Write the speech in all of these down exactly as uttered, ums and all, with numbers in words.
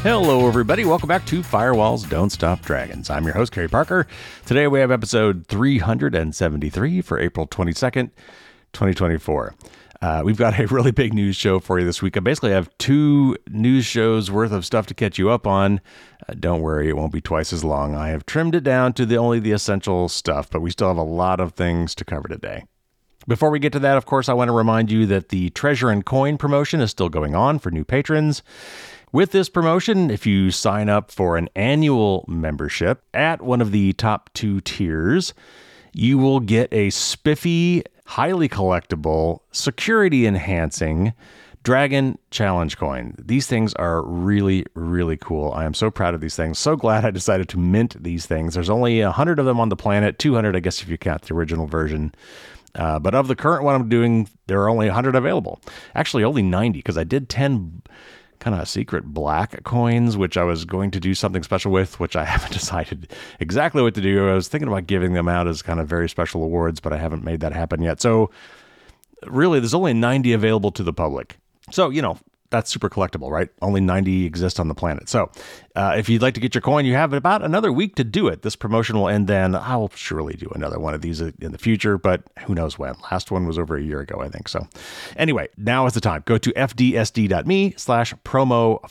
Hello, everybody. Welcome back to Firewalls Don't Stop Dragons. I'm your host, Kerry Parker. Today we have episode three hundred seventy-three for April twenty-second, twenty twenty-four. Uh, we've got a really big news show for you this week. I basically have two news shows worth of stuff to catch you up on. Uh, don't worry, it won't be twice as long. I have trimmed it down to the only the essential stuff, but we still have a lot of things to cover today. Before we get to that, of course, I want to remind you that the Treasure and Coin promotion is still going on for new patrons. With this promotion, if you sign up for an annual membership at one of the top two tiers, you will get a spiffy, highly collectible, security-enhancing Dragon Challenge Coin. These things are really, really cool. I am so proud of these things. So glad I decided to mint these things. There's only one hundred of them on the planet, two hundred, I guess, if you count the original version. Uh, but of the current one I'm doing, there are only one hundred available. Actually, only ninety, because I did ten kind of secret black coins, which I was going to do something special with, which I haven't decided exactly what to do. I was thinking about giving them out as kind of very special awards, but I haven't made that happen yet. So really, there's only ninety available to the public. So, you know, that's super collectible, right? Only ninety exist on the planet. So uh, if you'd like to get your coin, you have about another week to do it. This promotion will end then. I'll surely do another one of these in the future, but who knows when. Last one was over a year ago, I think. So anyway, now is the time. Go to fdsd.me slash promo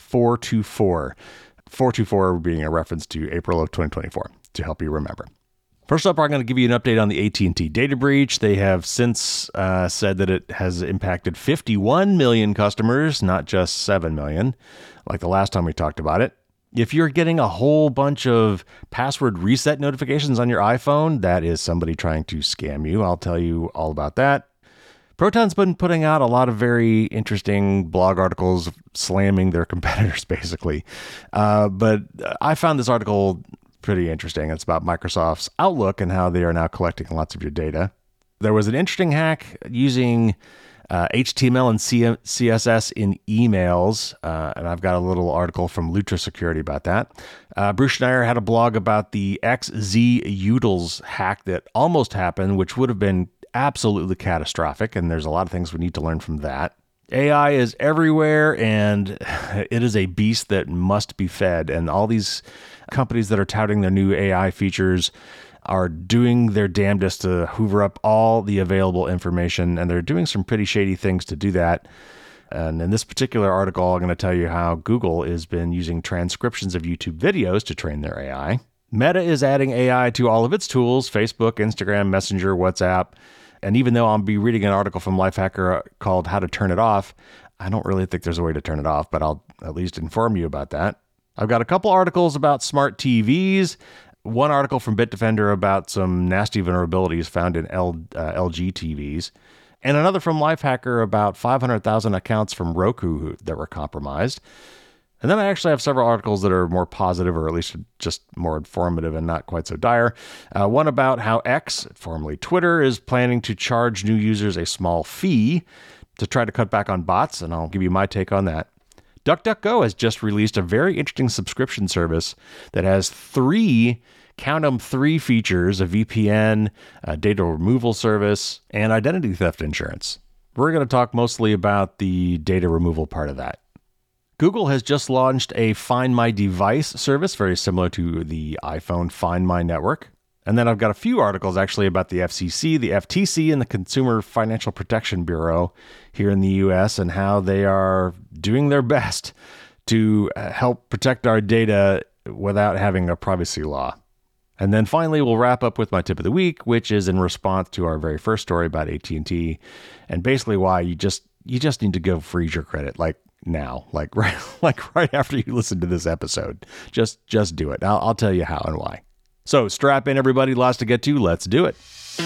424. four two four being a reference to April of twenty twenty-four to help you remember. First up, I'm going to give you an update on the A T and T data breach. They have since uh, said that it has impacted fifty-one million customers, not just seven million, like the last time we talked about it. If you're getting a whole bunch of password reset notifications on your iPhone, that is somebody trying to scam you. I'll tell you all about that. Proton's been putting out a lot of very interesting blog articles slamming their competitors, basically. Uh, but I found this article pretty interesting. It's about Microsoft's Outlook and how they are now collecting lots of your data. There was an interesting hack using uh, H T M L and C S S in emails, uh, and I've got a little article from Lutra Security about that. Uh, Bruce Schneier had a blog about the X Z Utils hack that almost happened, which would have been absolutely catastrophic, and there's a lot of things we need to learn from that. A I is everywhere, and it is a beast that must be fed, and all these companies that are touting their new A I features are doing their damnedest to hoover up all the available information, and they're doing some pretty shady things to do that. And in this particular article, I'm going to tell you how Google has been using transcriptions of YouTube videos to train their A I. Meta is adding A I to all of its tools, Facebook, Instagram, Messenger, WhatsApp. And even though I'll be reading an article from Lifehacker called How to Turn It Off, I don't really think there's a way to turn it off, but I'll at least inform you about that. I've got a couple articles about smart T Vs, one article from Bitdefender about some nasty vulnerabilities found in L, uh, L G T Vs, and another from Lifehacker about five hundred thousand accounts from Roku that were compromised. And then I actually have several articles that are more positive, or at least just more informative and not quite so dire. Uh, one about how X, formerly Twitter, is planning to charge new users a small fee to try to cut back on bots, and I'll give you my take on that. DuckDuckGo has just released a very interesting subscription service that has three, count them, three features: a V P N, a data removal service, and identity theft insurance. We're going to talk mostly about the data removal part of that. Google has just launched a Find My Device service, very similar to the iPhone Find My network. And then I've got a few articles actually about the F C C, the F T C, and the Consumer Financial Protection Bureau here in the U S, and how they are doing their best to help protect our data without having a privacy law. And then finally, we'll wrap up with my tip of the week, which is in response to our very first story about A T and T, and basically why you just you just need to go freeze your credit, like now, like right, like right after you listen to this episode. Just just do it. I'll, I'll tell you how and why. So strap in, everybody. Lots to get to. Let's do it.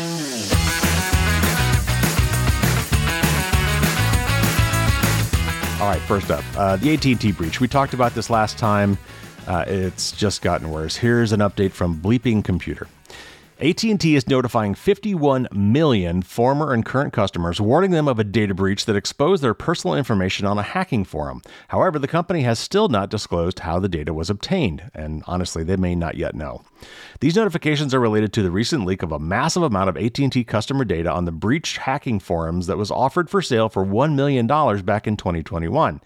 All right, first up, uh, the A T and T breach. We talked about this last time. Uh, it's just gotten worse. Here's an update from Bleeping Computer. A T and T is notifying fifty-one million former and current customers, warning them of a data breach that exposed their personal information on a hacking forum. However, the company has still not disclosed how the data was obtained, and honestly, they may not yet know. These notifications are related to the recent leak of a massive amount of A T and T customer data on the breached hacking forums that was offered for sale for one million dollars back in twenty twenty-one.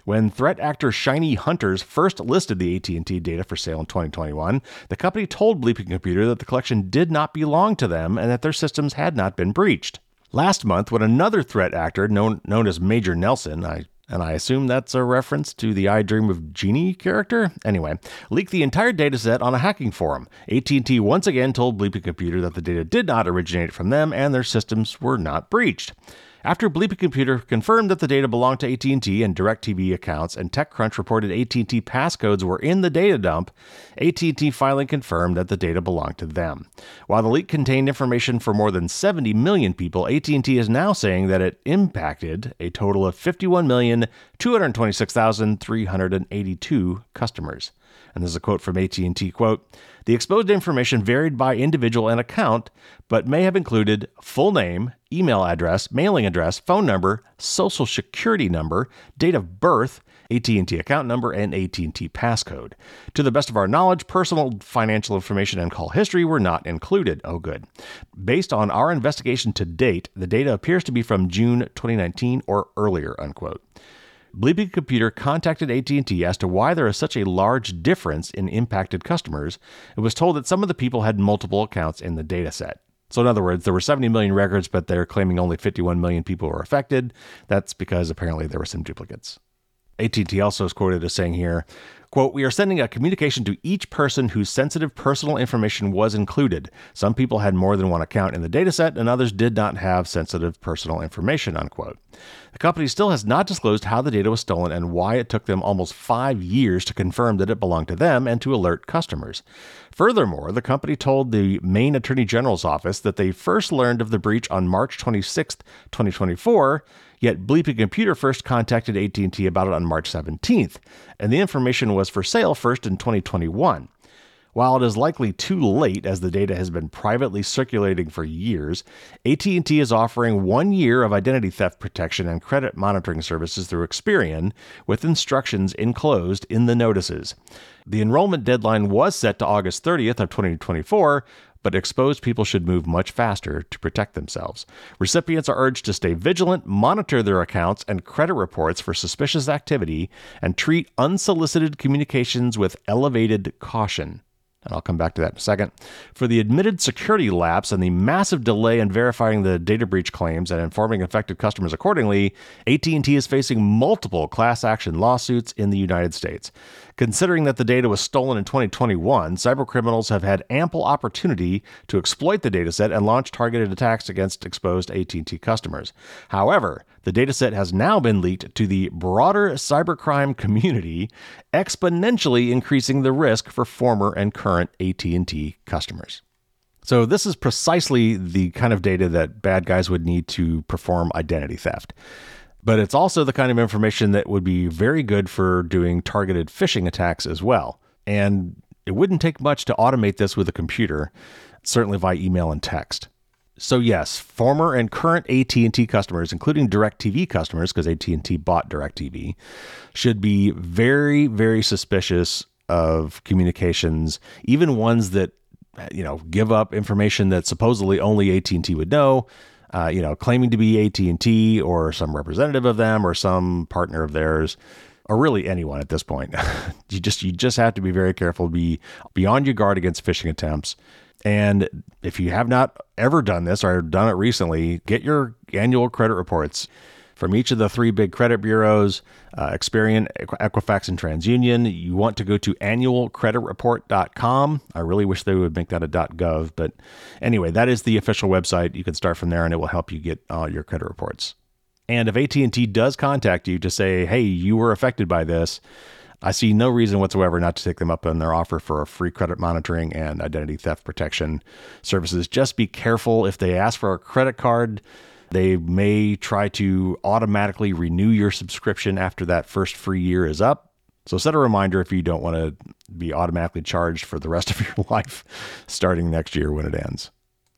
When threat actor Shiny Hunters first listed the A T and T data for sale in twenty twenty-one, the company told Bleeping Computer that the collection did not belong to them and that their systems had not been breached. Last month, when another threat actor known known as Major Nelson, I and I assume that's a reference to the I Dream of Jeannie character? Anyway, leaked the entire dataset on a hacking forum. A T and T once again told Bleeping Computer that the data did not originate from them and their systems were not breached. After Bleeping Computer confirmed that the data belonged to A T and T and DirecTV accounts, and TechCrunch reported A T and T passcodes were in the data dump, A T and T finally confirmed that the data belonged to them. While the leak contained information for more than seventy million people, A T and T is now saying that it impacted a total of fifty-one million, two hundred twenty-six thousand, three hundred eighty-two customers. And this is a quote from A T and T, quote, "The exposed information varied by individual and account, but may have included full name, email address, mailing address, phone number, social security number, date of birth, A T and T account number, and A T and T passcode. To the best of our knowledge, personal financial information and call history were not included." Oh, good. "Based on our investigation to date, the data appears to be from June twenty nineteen or earlier," unquote. Bleeping Computer contacted A T and T as to why there is such a large difference in impacted customers and was told that some of the people had multiple accounts in the dataset. So in other words, there were seventy million records, but they're claiming only fifty-one million people were affected. That's because apparently there were some duplicates. A T and T also is quoted as saying here, quote, "We are sending a communication to each person whose sensitive personal information was included. Some people had more than one account in the dataset, and others did not have sensitive personal information," unquote. The company still has not disclosed how the data was stolen and why it took them almost five years to confirm that it belonged to them and to alert customers. Furthermore, the company told the Maine Attorney General's office that they first learned of the breach on March twenty-sixth, twenty twenty-four, yet Bleeping Computer first contacted A T and T about it on March seventeenth, and the information was for sale first in twenty twenty-one. While it is likely too late as the data has been privately circulating for years, A T and T is offering one year of identity theft protection and credit monitoring services through Experian, with instructions enclosed in the notices. The enrollment deadline was set to August thirtieth of twenty twenty-four, but exposed people should move much faster to protect themselves. Recipients are urged to stay vigilant, monitor their accounts and credit reports for suspicious activity, and treat unsolicited communications with elevated caution. And I'll come back to that in a second. For the admitted security lapse and the massive delay in verifying the data breach claims and informing affected customers accordingly, A T and T is facing multiple class action lawsuits in the United States. Considering that the data was stolen in twenty twenty-one, cybercriminals have had ample opportunity to exploit the dataset and launch targeted attacks against exposed A T and T customers. However, the dataset has now been leaked to the broader cybercrime community, exponentially increasing the risk for former and current A T and T customers. So this is precisely the kind of data that bad guys would need to perform identity theft. But it's also the kind of information that would be very good for doing targeted phishing attacks as well. And it wouldn't take much to automate this with a computer, certainly via email and text. So yes, former and current A T and T customers, including DirecTV customers, because A T and T bought DirecTV, should be very, very suspicious of communications, even ones that, you know, give up information that supposedly only A T and T would know. Uh, you know, claiming to be A T and T or some representative of them or some partner of theirs, or really anyone at this point. you just you just have to be very careful, be beyond your guard against phishing attempts. And if you have not ever done this or done it recently, get your annual credit reports from each of the three big credit bureaus, uh, Experian, Equifax, and TransUnion. You want to go to annual credit report dot com. I really wish they would make that a .gov, but anyway, that is the official website. You can start from there, and it will help you get uh, your credit reports. And if A T and T does contact you to say, hey, you were affected by this, I see no reason whatsoever not to take them up on their offer for a free credit monitoring and identity theft protection services. Just be careful. If they ask for a credit card, they may try to automatically renew your subscription after that first free year is up. So set a reminder if you don't want to be automatically charged for the rest of your life starting next year when it ends.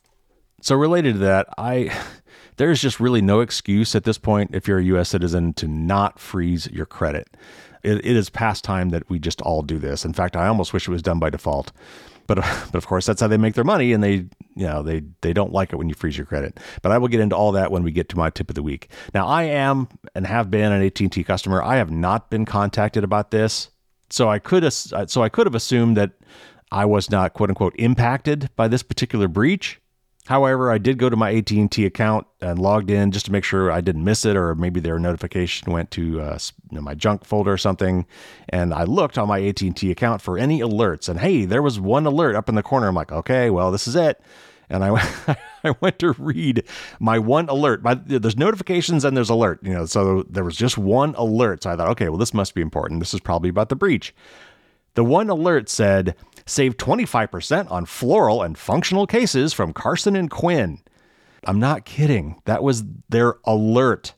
So related to that, I there's just really no excuse at this point if you're a U S citizen to not freeze your credit. It, it is past time that we just all do this. In fact, I almost wish it was done by default. But but of course, that's how they make their money, and they you know they they don't like it when you freeze your credit. But I will get into all that when we get to my tip of the week. Now, I am and have been an A T and T customer. I have not been contacted about this, so I could so I could have assumed that I was not quote unquote impacted by this particular breach. However, I did go to my A T and T account and logged in just to make sure I didn't miss it, or maybe their notification went to uh, you know, my junk folder or something. And I looked on my A T and T account for any alerts. And hey, there was one alert up in the corner. I'm like, okay, well, this is it. And I went, I went to read my one alert. My, there's notifications and there's alert. You know, so there was just one alert. So I thought, okay, well, this must be important. This is probably about the breach. The one alert said, save twenty-five percent on floral and functional cases from Carson and Quinn. I'm not kidding. That was their alert.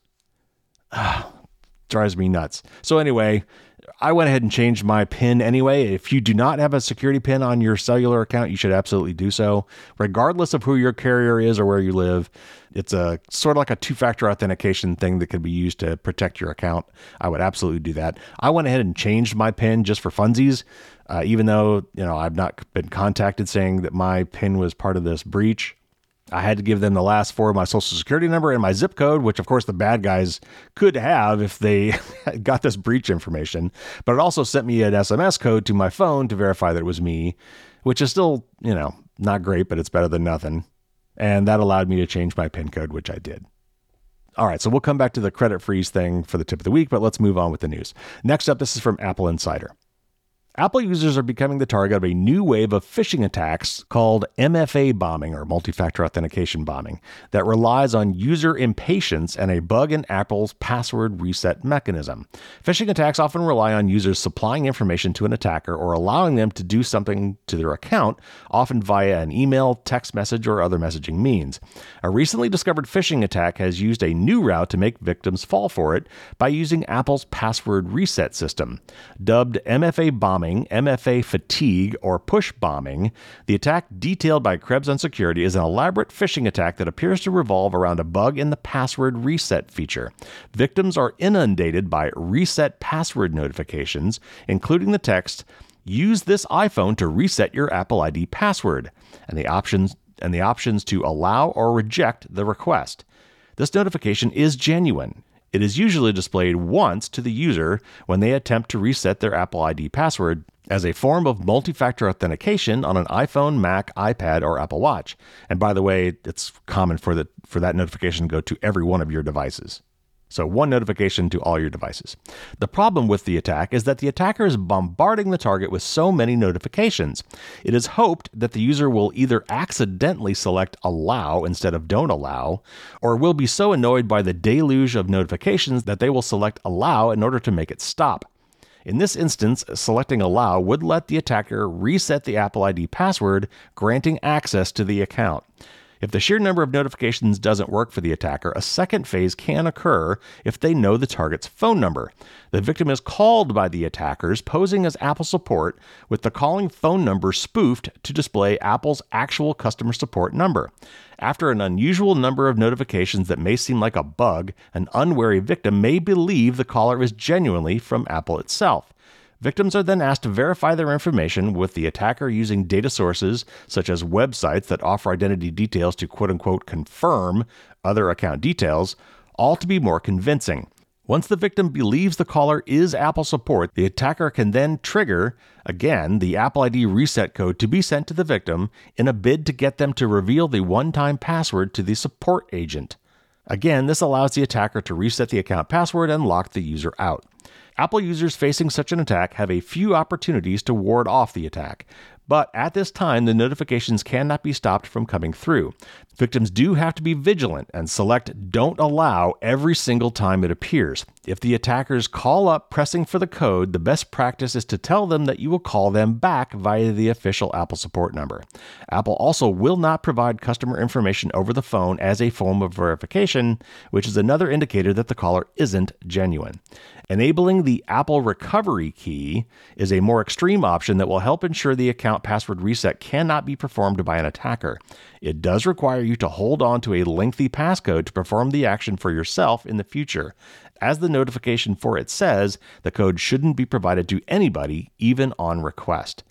Ah, drives me nuts. So anyway, I went ahead and changed my PIN anyway. If you do not have a security PIN on your cellular account, you should absolutely do so. Regardless of who your carrier is or where you live, it's a sort of like a two-factor authentication thing that can be used to protect your account. I would absolutely do that. I went ahead and changed my PIN just for funsies, uh, even though you know I've not been contacted saying that my PIN was part of this breach. I had to give them the last four of my social security number and my zip code, which of course the bad guys could have if they got this breach information. But it also sent me an S M S code to my phone to verify that it was me, which is still, you know, not great, but it's better than nothing. And that allowed me to change my PIN code, which I did. All right, so we'll come back to the credit freeze thing for the tip of the week, but let's move on with the news. Next up, this is from Apple Insider. Apple users are becoming the target of a new wave of phishing attacks called M F A bombing, or multi-factor authentication bombing, that relies on user impatience and a bug in Apple's password reset mechanism. Phishing attacks often rely on users supplying information to an attacker or allowing them to do something to their account, often via an email, text message, or other messaging means. A recently discovered phishing attack has used a new route to make victims fall for it by using Apple's password reset system. Dubbed M F A bombing, M F A fatigue, or push bombing, the attack detailed by Krebs on Security is an elaborate phishing attack that appears to revolve around a bug in the password reset feature. Victims are inundated by reset password notifications, including the text, "Use this iPhone to reset your Apple I D password," and the options and the options to allow or reject the request. This notification is genuine. It is usually displayed once to the user when they attempt to reset their Apple I D password as a form of multi-factor authentication on an iPhone, Mac, iPad, or Apple Watch. And by the way, it's common for the, for that notification to go to every one of your devices. So one notification to all your devices. The problem with the attack is that the attacker is bombarding the target with so many notifications. It is hoped that the user will either accidentally select allow instead of don't allow, or will be so annoyed by the deluge of notifications that they will select allow in order to make it stop. In this instance, selecting allow would let the attacker reset the Apple I D password, granting access to the account. If the sheer number of notifications doesn't work for the attacker, a second phase can occur if they know the target's phone number. The victim is called by the attackers, posing as Apple support, with the calling phone number spoofed to display Apple's actual customer support number. After an unusual number of notifications that may seem like a bug, an unwary victim may believe the caller is genuinely from Apple itself. Victims are then asked to verify their information, with the attacker using data sources such as websites that offer identity details to quote-unquote confirm other account details, all to be more convincing. Once the victim believes the caller is Apple support, the attacker can then trigger, again, the Apple I D reset code to be sent to the victim in a bid to get them to reveal the one-time password to the support agent. Again, this allows the attacker to reset the account password and lock the user out. Apple users facing such an attack have a few opportunities to ward off the attack, but at this time, the notifications cannot be stopped from coming through. Victims do have to be vigilant and select Don't Allow every single time it appears. If the attackers call up pressing for the code, the best practice is to tell them that you will call them back via the official Apple support number. Apple also will not provide customer information over the phone as a form of verification, which is another indicator that the caller isn't genuine. Enabling the Apple Recovery Key is a more extreme option that will help ensure the account password reset cannot be performed by an attacker. It does require you to hold on to a lengthy passcode to perform the action for yourself in the future. As the notification for it says, the code shouldn't be provided to anybody, even on request.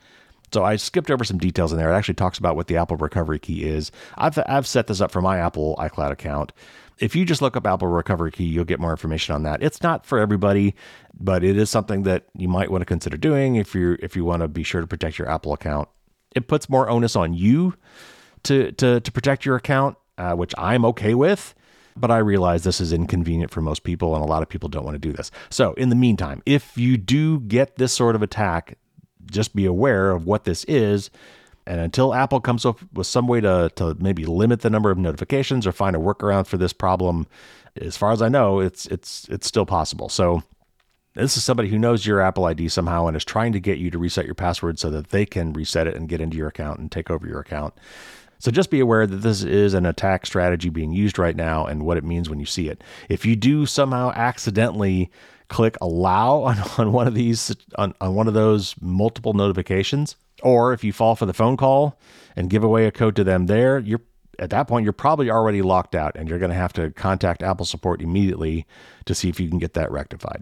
So I skipped over some details in there. It actually talks about what the Apple Recovery Key is. I've, I've set this up for my Apple iCloud account. If you just look up Apple Recovery Key, you'll get more information on that. It's not for everybody, but it is something that you might want to consider doing if you if you want to be sure to protect your Apple account. It puts more onus on you to to to protect your account, uh, which I'm okay with. But I realize this is inconvenient for most people, and a lot of people don't want to do this. So in the meantime, if you do get this sort of attack, just be aware of what this is. And until Apple comes up with some way to, to maybe limit the number of notifications or find a workaround for this problem, as far as I know, it's it's it's still possible. So this is somebody who knows your Apple I D somehow and is trying to get you to reset your password so that they can reset it and get into your account and take over your account. So just be aware that this is an attack strategy being used right now and what it means when you see it. If you do somehow accidentally click allow on, on one of these, on, on one of those multiple notifications, or if you fall for the phone call and give away a code to them there, you're at that point, you're probably already locked out and you're going to have to contact Apple support immediately to see if you can get that rectified.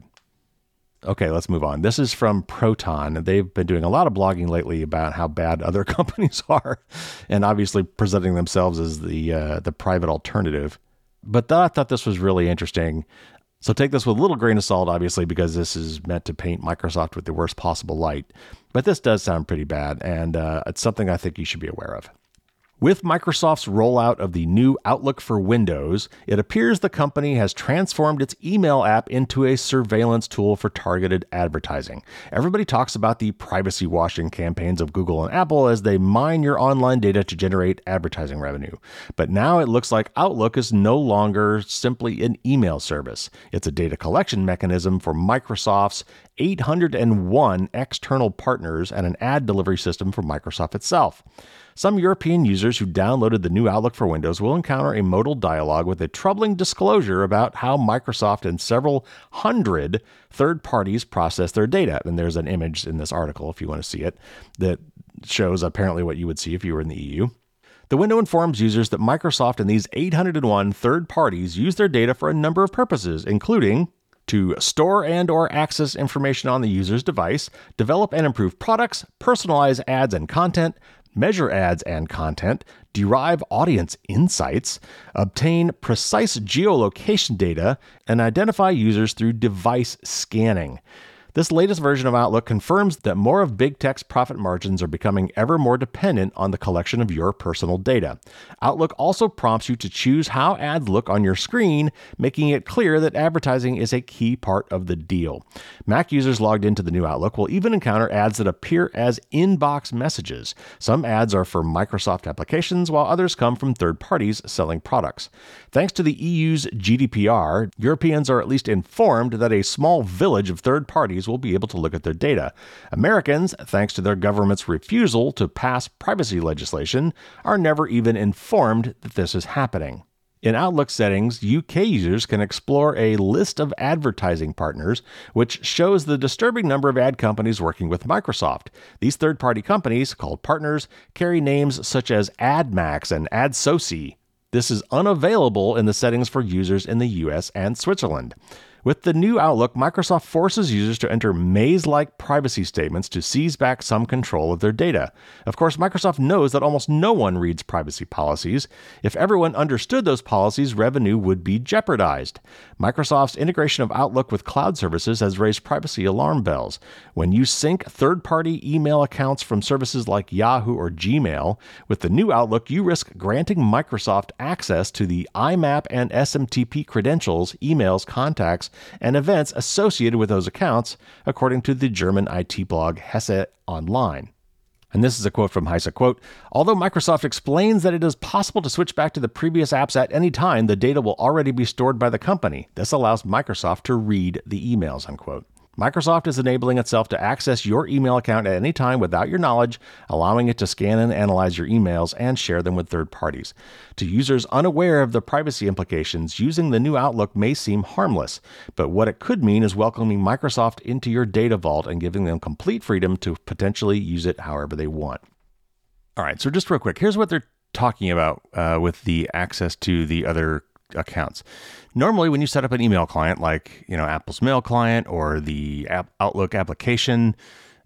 Okay, let's move on. This is from Proton. They've been doing a lot of blogging lately about how bad other companies are and obviously presenting themselves as the uh, the private alternative. But th- I thought this was really interesting. So take this with a little grain of salt, obviously, because this is meant to paint Microsoft with the worst possible light. But this does sound pretty bad, and uh, it's something I think you should be aware of. With Microsoft's rollout of the new Outlook for Windows, it appears the company has transformed its email app into a surveillance tool for targeted advertising. Everybody talks about the privacy washing campaigns of Google and Apple as they mine your online data to generate advertising revenue. But now it looks like Outlook is no longer simply an email service. It's a data collection mechanism for Microsoft's eight hundred one external partners and an ad delivery system for Microsoft itself. Some European users who downloaded the new Outlook for Windows will encounter a modal dialogue with a troubling disclosure about how Microsoft and several hundred third parties process their data. And there's an image in this article, if you want to see it, that shows apparently what you would see if you were in the E U. The window informs users that Microsoft and these eight hundred one third parties use their data for a number of purposes, including to store and or access information on the user's device, develop and improve products, personalize ads and content, measure ads and content, derive audience insights, obtain precise geolocation data, and identify users through device scanning. This latest version of Outlook confirms that more of big tech's profit margins are becoming ever more dependent on the collection of your personal data. Outlook also prompts you to choose how ads look on your screen, making it clear that advertising is a key part of the deal. Mac users logged into the new Outlook will even encounter ads that appear as inbox messages. Some ads are for Microsoft applications, while others come from third parties selling products. Thanks to the E U's G D P R, Europeans are at least informed that a small village of third parties will be able to look at their data. Americans, thanks to their government's refusal to pass privacy legislation, are never even informed that this is happening. In Outlook settings, U K users can explore a list of advertising partners, which shows the disturbing number of ad companies working with Microsoft. These third-party companies, called partners, carry names such as AdMax and AdSoci. This is unavailable in the settings for users in the U S and Switzerland. With the new Outlook, Microsoft forces users to enter maze-like privacy statements to seize back some control of their data. Of course, Microsoft knows that almost no one reads privacy policies. If everyone understood those policies, revenue would be jeopardized. Microsoft's integration of Outlook with cloud services has raised privacy alarm bells. When you sync third-party email accounts from services like Yahoo or Gmail, with the new Outlook, you risk granting Microsoft access to the I M A P and S M T P credentials, emails, contacts, and events associated with those accounts, according to the German I T blog Hesse Online. And this is a quote from Heise, quote, "Although Microsoft explains that it is possible to switch back to the previous apps at any time, the data will already be stored by the company. This allows Microsoft to read the emails," unquote. Microsoft is enabling itself to access your email account at any time without your knowledge, allowing it to scan and analyze your emails and share them with third parties. To users unaware of the privacy implications, using the new Outlook may seem harmless, but what it could mean is welcoming Microsoft into your data vault and giving them complete freedom to potentially use it however they want. All right, so just real quick, here's what they're talking about uh, with the access to the other accounts. Normally, when you set up an email client like, you know, Apple's Mail client or the app Outlook application,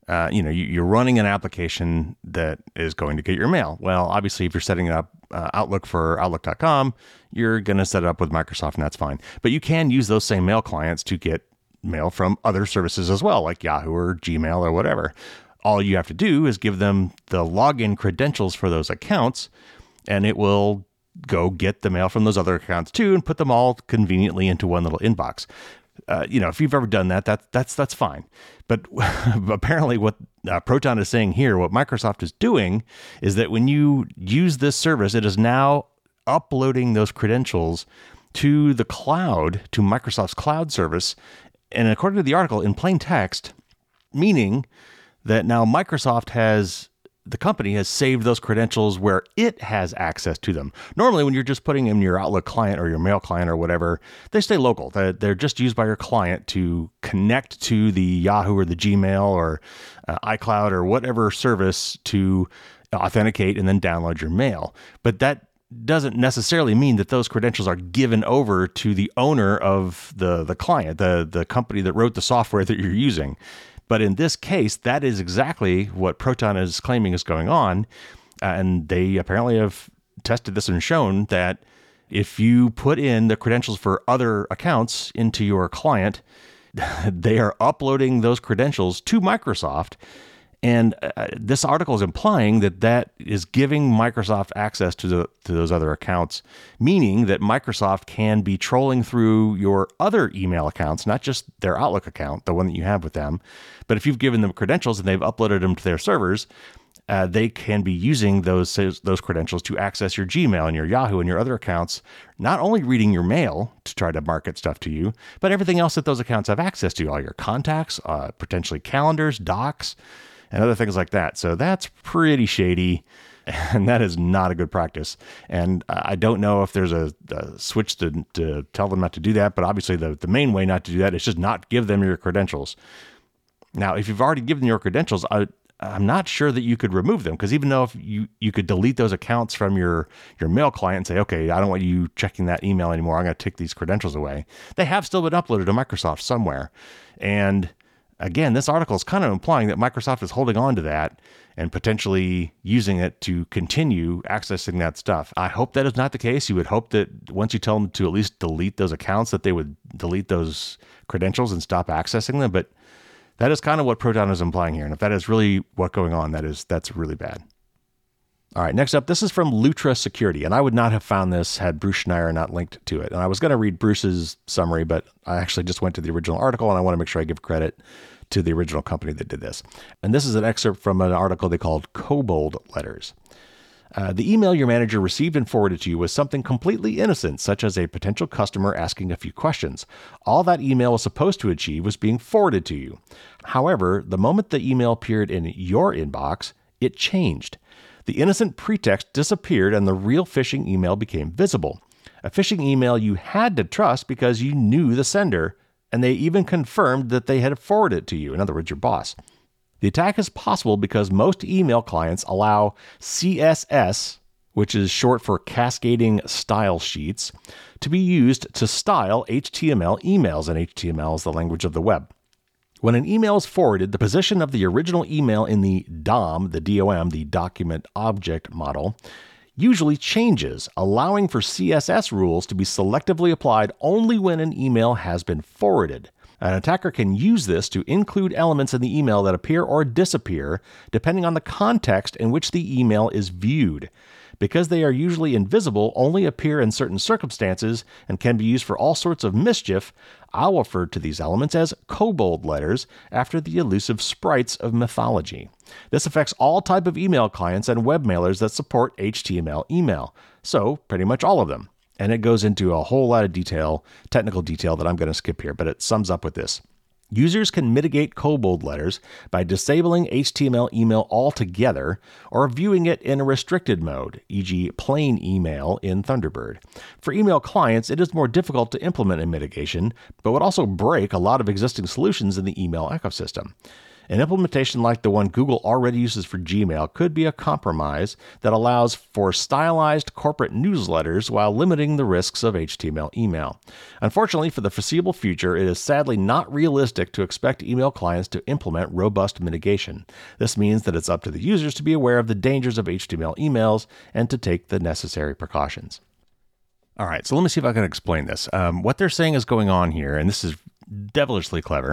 Uh, you know, you, you're running an application that is going to get your mail. Well, obviously, if you're setting it up uh, Outlook for Outlook dot com, you're going to set it up with Microsoft, and that's fine. But you can use those same mail clients to get mail from other services as well, like Yahoo or Gmail or whatever. All you have to do is give them the login credentials for those accounts, and it will go get the mail from those other accounts too and put them all conveniently into one little inbox. Uh, you know, if you've ever done that, that that's that's fine. But apparently what uh, Proton is saying here, what Microsoft is doing is that when you use this service, it is now uploading those credentials to the cloud, to Microsoft's cloud service. And according to the article, in plain text, meaning that now Microsoft has, the company has saved those credentials where it has access to them. Normally, when you're just putting in your Outlook client or your mail client or whatever, they stay local. They're, they're just used by your client to connect to the Yahoo or the Gmail or uh, iCloud or whatever service to authenticate and then download your mail. But that doesn't necessarily mean that those credentials are given over to the owner of the, the client, the, the company that wrote the software that you're using. But in this case, that is exactly what Proton is claiming is going on. Uh, and they apparently have tested this and shown that if you put in the credentials for other accounts into your client, they are uploading those credentials to Microsoft. And uh, this article is implying that that is giving Microsoft access to the, to those other accounts, meaning that Microsoft can be trolling through your other email accounts, not just their Outlook account, the one that you have with them. But if you've given them credentials and they've uploaded them to their servers, uh, they can be using those those credentials to access your Gmail and your Yahoo and your other accounts, not only reading your mail to try to market stuff to you, but everything else that those accounts have access to, all your contacts, uh, potentially calendars, docs, and other things like that. So that's pretty shady, and that is not a good practice. And I don't know if there's a, a switch to, to tell them not to do that, but obviously the, the main way not to do that is just not give them your credentials. Now, if you've already given your credentials, I, I'm not sure that you could remove them, because even though if you, you could delete those accounts from your, your mail client and say, okay, I don't want you checking that email anymore, I'm going to take these credentials away, they have still been uploaded to Microsoft somewhere. And again, this article is kind of implying that Microsoft is holding on to that and potentially using it to continue accessing that stuff. I hope that is not the case. You would hope that once you tell them to at least delete those accounts, that they would delete those credentials and stop accessing them. But that is kind of what Proton is implying here. And if that is really what's going on, that is that's really bad. All right, next up, this is from Lutra Security, and I would not have found this had Bruce Schneier not linked to it. And I was going to read Bruce's summary, but I actually just went to the original article, and I want to make sure I give credit to the original company that did this. And this is an excerpt from an article they called Kobold Letters. Uh, the email your manager received and forwarded to you was something completely innocent, such as a potential customer asking a few questions. All that email was supposed to achieve was being forwarded to you. However, the moment the email appeared in your inbox, it changed. The innocent pretext disappeared and the real phishing email became visible. A phishing email you had to trust because you knew the sender, and they even confirmed that they had forwarded it to you, in other words, your boss. The attack is possible because most email clients allow C S S, which is short for Cascading Style Sheets, to be used to style H T M L emails, and H T M L is the language of the web. When an email is forwarded, the position of the original email in the D O M, the D O M, the Document Object Model, usually changes, allowing for C S S rules to be selectively applied only when an email has been forwarded. An attacker can use this to include elements in the email that appear or disappear, depending on the context in which the email is viewed. Because they are usually invisible, only appear in certain circumstances, and can be used for all sorts of mischief, I'll refer to these elements as kobold letters, after the elusive sprites of mythology. This affects all type of email clients and web mailers that support H T M L email, so pretty much all of them. And it goes into a whole lot of detail, technical detail that I'm going to skip here, but it sums up with this. Users can mitigate kobold letters by disabling H T M L email altogether or viewing it in a restricted mode, for example plain email in Thunderbird. For email clients, it is more difficult to implement a mitigation, but would also break a lot of existing solutions in the email ecosystem. An implementation like the one Google already uses for Gmail could be a compromise that allows for stylized corporate newsletters while limiting the risks of H T M L email. Unfortunately, for the foreseeable future, it is sadly not realistic to expect email clients to implement robust mitigation. This means that it's up to the users to be aware of the dangers of H T M L emails and to take the necessary precautions. All right, so let me see if I can explain this. Um, what they're saying is going on here, and this is devilishly clever,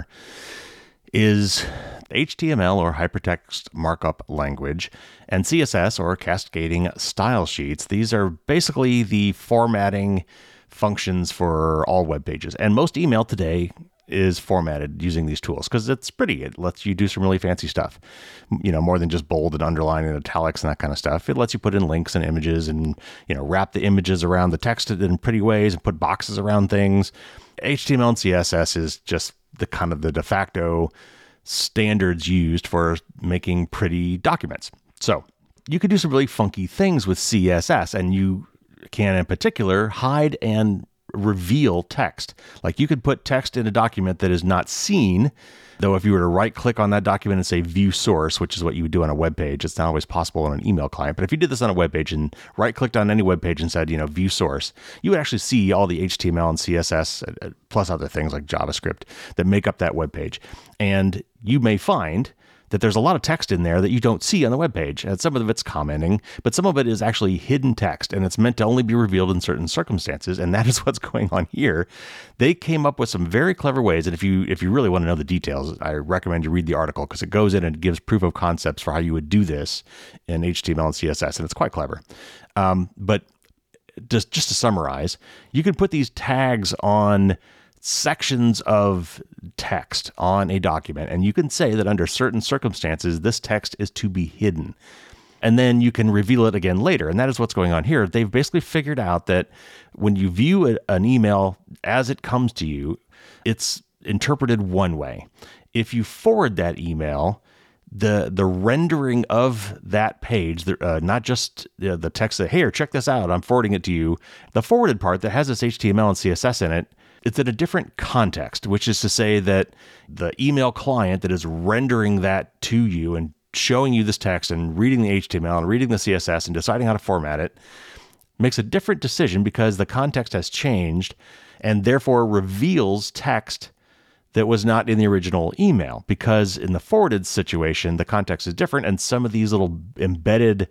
is H T M L or hypertext markup language and C S S or cascading style sheets. These are basically the formatting functions for all web pages. And most email today is formatted using these tools because it's pretty. It lets you do some really fancy stuff, you know, more than just bold and underline and italics and that kind of stuff. It lets you put in links and images and, you know, wrap the images around the text in pretty ways and put boxes around things. H T M L and C S S is just the kind of the de facto standards used for making pretty documents. So you could do some really funky things with C S S, and you can in particular hide and reveal text. Like you could put text in a document that is not seen, though if you were to right click on that document and say view source, which is what you would do on a web page, it's not always possible on an email client. But if you did this on a web page and right clicked on any web page and said, you know, view source, you would actually see all the H T M L and C S S plus other things like JavaScript that make up that web page. And you may find that there's a lot of text in there that you don't see on the web page. And some of it's commenting, but some of it is actually hidden text, and it's meant to only be revealed in certain circumstances. And that is what's going on here. They came up with some very clever ways. And if you if you really want to know the details, I recommend you read the article because it goes in and gives proof of concepts for how you would do this in H T M L and C S S. And it's quite clever. Um, but just, just to summarize, you can put these tags on sections of text on a document, and you can say that under certain circumstances, this text is to be hidden. And then you can reveal it again later. And that is what's going on here. They've basically figured out that when you view a, an email as it comes to you, it's interpreted one way. If you forward that email, the the rendering of that page, the, uh, not just uh, the text that, hey, check this out, I'm forwarding it to you. The forwarded part that has this H T M L and C S S in it, it's in a different context, which is to say that the email client that is rendering that to you and showing you this text and reading the H T M L and reading the C S S and deciding how to format it makes a different decision because the context has changed and therefore reveals text that was not in the original email, because in the forwarded situation, the context is different. And some of these little embedded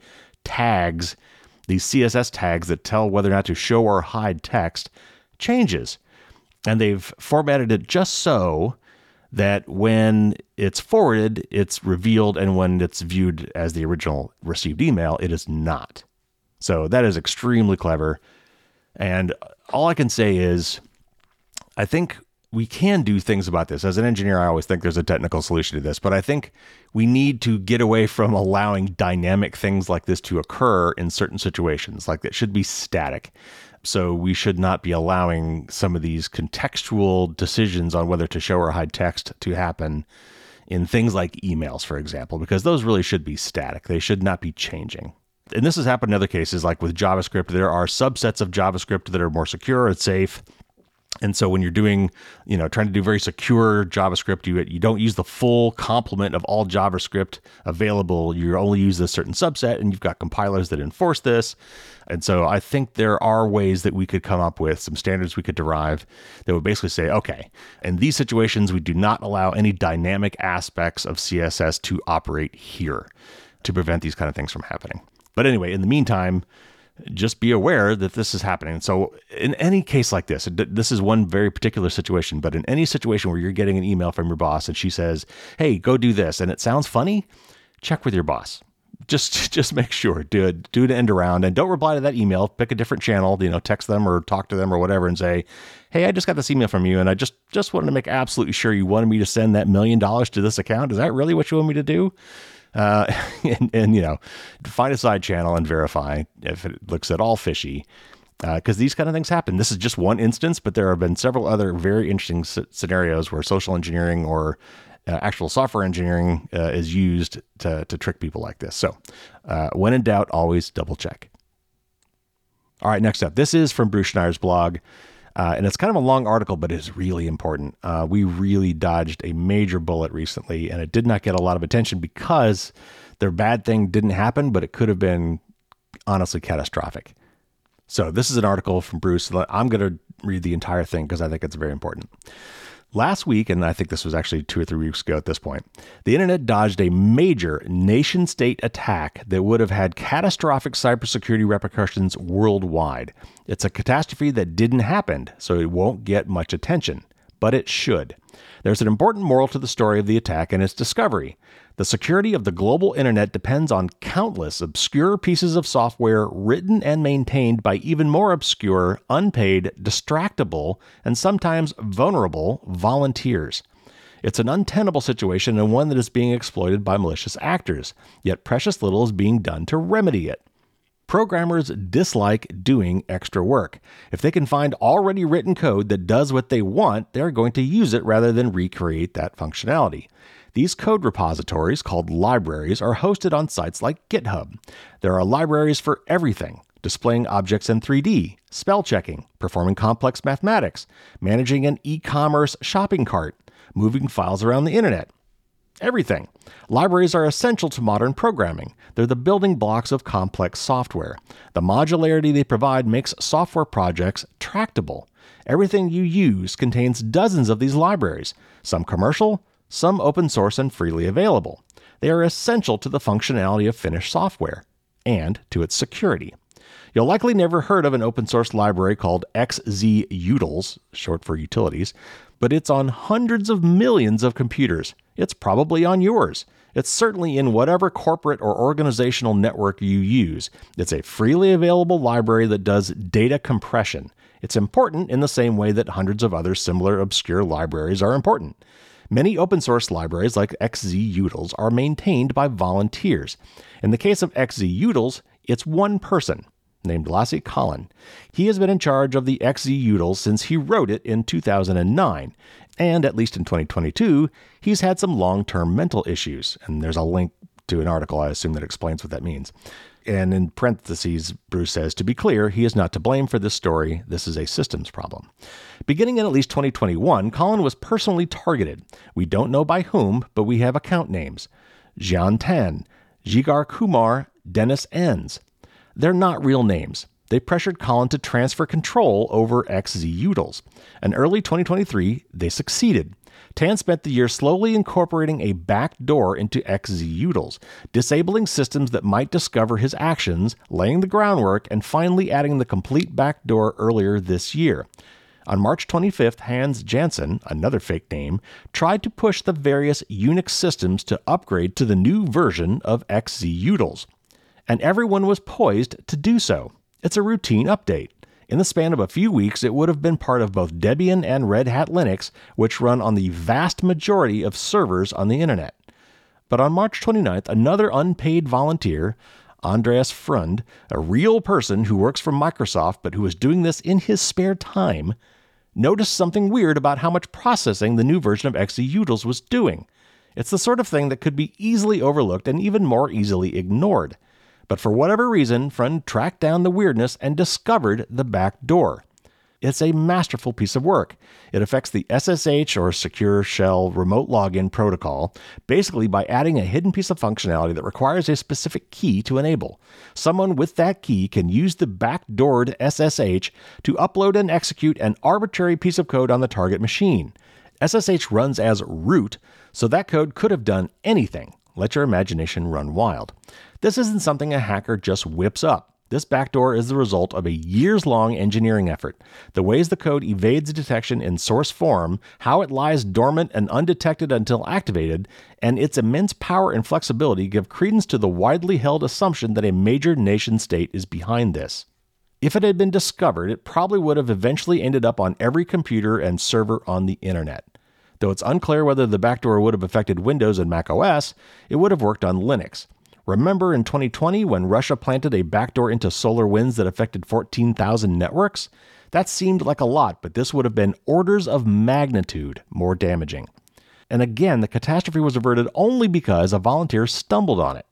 tags, these C S S tags that tell whether or not to show or hide text, changes. And they've formatted it just so that when it's forwarded, it's revealed, and when it's viewed as the original received email, it is not. So that is extremely clever. And all I can say is, I think we can do things about this. As an engineer, I always think there's a technical solution to this, but I think we need to get away from allowing dynamic things like this to occur in certain situations. Like, that should be static. So we should not be allowing some of these contextual decisions on whether to show or hide text to happen in things like emails, for example, because those really should be static. They should not be changing. And this has happened in other cases, like with JavaScript. There are subsets of JavaScript that are more secure and safe. And so when you're doing, you know, trying to do very secure JavaScript, you you don't use the full complement of all JavaScript available. You only use a certain subset, and you've got compilers that enforce this. And so I think there are ways that we could come up with some standards we could derive that would basically say, okay, in these situations, we do not allow any dynamic aspects of C S S to operate here to prevent these kind of things from happening. But anyway, in the meantime, just be aware that this is happening. So in any case like this, this is one very particular situation, but in any situation where you're getting an email from your boss and she says, hey, go do this, and it sounds funny, check with your boss. Just just make sure, do it, do an end around, and don't reply to that email. Pick a different channel, you know, text them or talk to them or whatever and say, hey, I just got this email from you, and I just, just wanted to make absolutely sure you wanted me to send that million dollars to this account. Is that really what you want me to do? Uh, and, and, you know, find a side channel and verify if it looks at all fishy, because uh, these kind of things happen. This is just one instance, but there have been several other very interesting s- scenarios where social engineering or uh, actual software engineering uh, is used to, to trick people like this. So uh, when in doubt, always double check. All right, next up, this is from Bruce Schneier's blog. Uh, and it's kind of a long article, but it's really important. Uh, we really dodged a major bullet recently, and it did not get a lot of attention because their bad thing didn't happen, but it could have been honestly catastrophic. So this is an article from Bruce. I'm going to read the entire thing because I think it's very important. Last week, and I think this was actually two or three weeks ago at this point, the internet dodged a major nation-state attack that would have had catastrophic cybersecurity repercussions worldwide. It's a catastrophe that didn't happen, so it won't get much attention, but it should. There's an important moral to the story of the attack and its discovery. The security of the global internet depends on countless obscure pieces of software written and maintained by even more obscure, unpaid, distractible, and sometimes vulnerable volunteers. It's an untenable situation and one that is being exploited by malicious actors, yet precious little is being done to remedy it. Programmers dislike doing extra work. If they can find already written code that does what they want, they're going to use it rather than recreate that functionality. These code repositories, called libraries, are hosted on sites like GitHub. There are libraries for everything: displaying objects in three D, spell checking, performing complex mathematics, managing an e-commerce shopping cart, moving files around the internet. Everything. Libraries are essential to modern programming. They're the building blocks of complex software. The modularity they provide makes software projects tractable. Everything you use contains dozens of these libraries, some commercial, some open source and freely available. They are essential to the functionality of finished software and to its security. You'll likely never heard of an open source library called X Z Utils, short for utilities, but it's on hundreds of millions of computers. It's probably on yours. It's certainly in whatever corporate or organizational network you use. It's a freely available library that does data compression. It's important in the same way that hundreds of other similar obscure libraries are important. Many open source libraries like X Z Utils are maintained by volunteers. In the case of X Z Utils, it's one person, named Lasse Collin. He has been in charge of the X Z Utils since he wrote it in two thousand nine, and at least in twenty twenty-two, he's had some long-term mental issues, and there's a link to an article, I assume, that explains what that means. And in parentheses, Bruce says, to be clear, he is not to blame for this story. This is a systems problem. Beginning in at least twenty twenty-one, Collin was personally targeted. We don't know by whom, but we have account names: Jian Tan, Jigar Kumar, Dennis Enns. They're not real names. They pressured Collin to transfer control over X Z Utils. In early twenty twenty-three, they succeeded. Tan spent the year slowly incorporating a backdoor into X Z Utils, disabling systems that might discover his actions, laying the groundwork, and finally adding the complete backdoor earlier this year. On March twenty-fifth, Hans Jansen, another fake name, tried to push the various Unix systems to upgrade to the new version of X Z Utils. And everyone was poised to do so. It's a routine update. In the span of a few weeks, it would have been part of both Debian and Red Hat Linux, which run on the vast majority of servers on the internet. But on March twenty-ninth, another unpaid volunteer, Andreas Frund, a real person who works for Microsoft but who was doing this in his spare time, noticed something weird about how much processing the new version of X Z Utils was doing. It's the sort of thing that could be easily overlooked and even more easily ignored. But for whatever reason, Frund tracked down the weirdness and discovered the back door. It's a masterful piece of work. It affects the S S H, or Secure Shell Remote Login Protocol, basically by adding a hidden piece of functionality that requires a specific key to enable. Someone with that key can use the backdoored S S H to upload and execute an arbitrary piece of code on the target machine. S S H runs as root, so that code could have done anything. Let your imagination run wild. This isn't something a hacker just whips up. This backdoor is the result of a years-long engineering effort. The ways the code evades detection in source form, how it lies dormant and undetected until activated, and its immense power and flexibility give credence to the widely held assumption that a major nation-state is behind this. If it had been discovered, it probably would have eventually ended up on every computer and server on the internet. Though it's unclear whether the backdoor would have affected Windows and macOS, it would have worked on Linux. Remember in twenty twenty when Russia planted a backdoor into SolarWinds that affected fourteen thousand networks? That seemed like a lot, but this would have been orders of magnitude more damaging. And again, the catastrophe was averted only because a volunteer stumbled on it.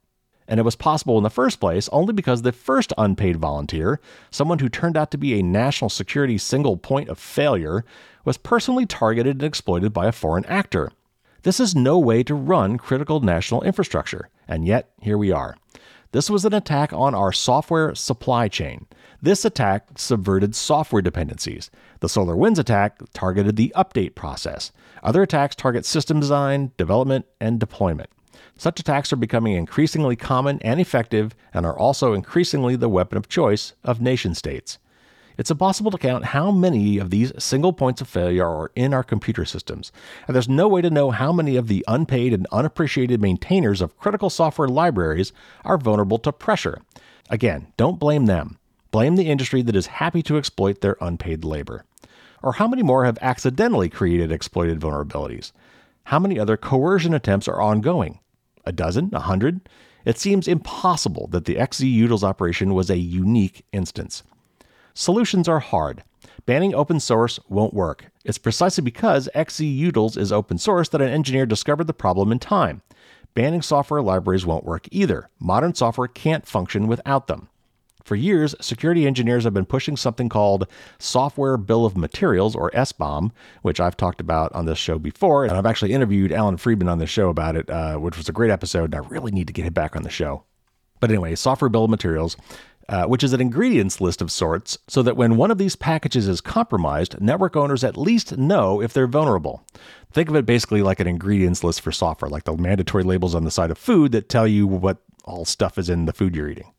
And it was possible in the first place only because the first unpaid volunteer, someone who turned out to be a national security single point of failure, was personally targeted and exploited by a foreign actor. This is no way to run critical national infrastructure, and yet here we are. This was an attack on our software supply chain. This attack subverted software dependencies. The SolarWinds attack targeted the update process. Other attacks target system design, development, and deployment. Such attacks are becoming increasingly common and effective and are also increasingly the weapon of choice of nation-states. It's impossible to count how many of these single points of failure are in our computer systems, and there's no way to know how many of the unpaid and unappreciated maintainers of critical software libraries are vulnerable to pressure. Again, don't blame them. Blame the industry that is happy to exploit their unpaid labor. Or how many more have accidentally created exploited vulnerabilities? How many other coercion attempts are ongoing? A dozen? A hundred? It seems impossible that the X Z Utils operation was a unique instance. Solutions are hard. Banning open source won't work. It's precisely because X Z Utils is open source that an engineer discovered the problem in time. Banning software libraries won't work either. Modern software can't function without them. For years, security engineers have been pushing something called Software Bill of Materials, or S B O M, which I've talked about on this show before, and I've actually interviewed Alan Friedman on this show about it, uh, which was a great episode, and I really need to get him back on the show. But anyway, Software Bill of Materials, uh, which is an ingredients list of sorts, so that when one of these packages is compromised, network owners at least know if they're vulnerable. Think of it basically like an ingredients list for software, like the mandatory labels on the side of food that tell you what all stuff is in the food you're eating.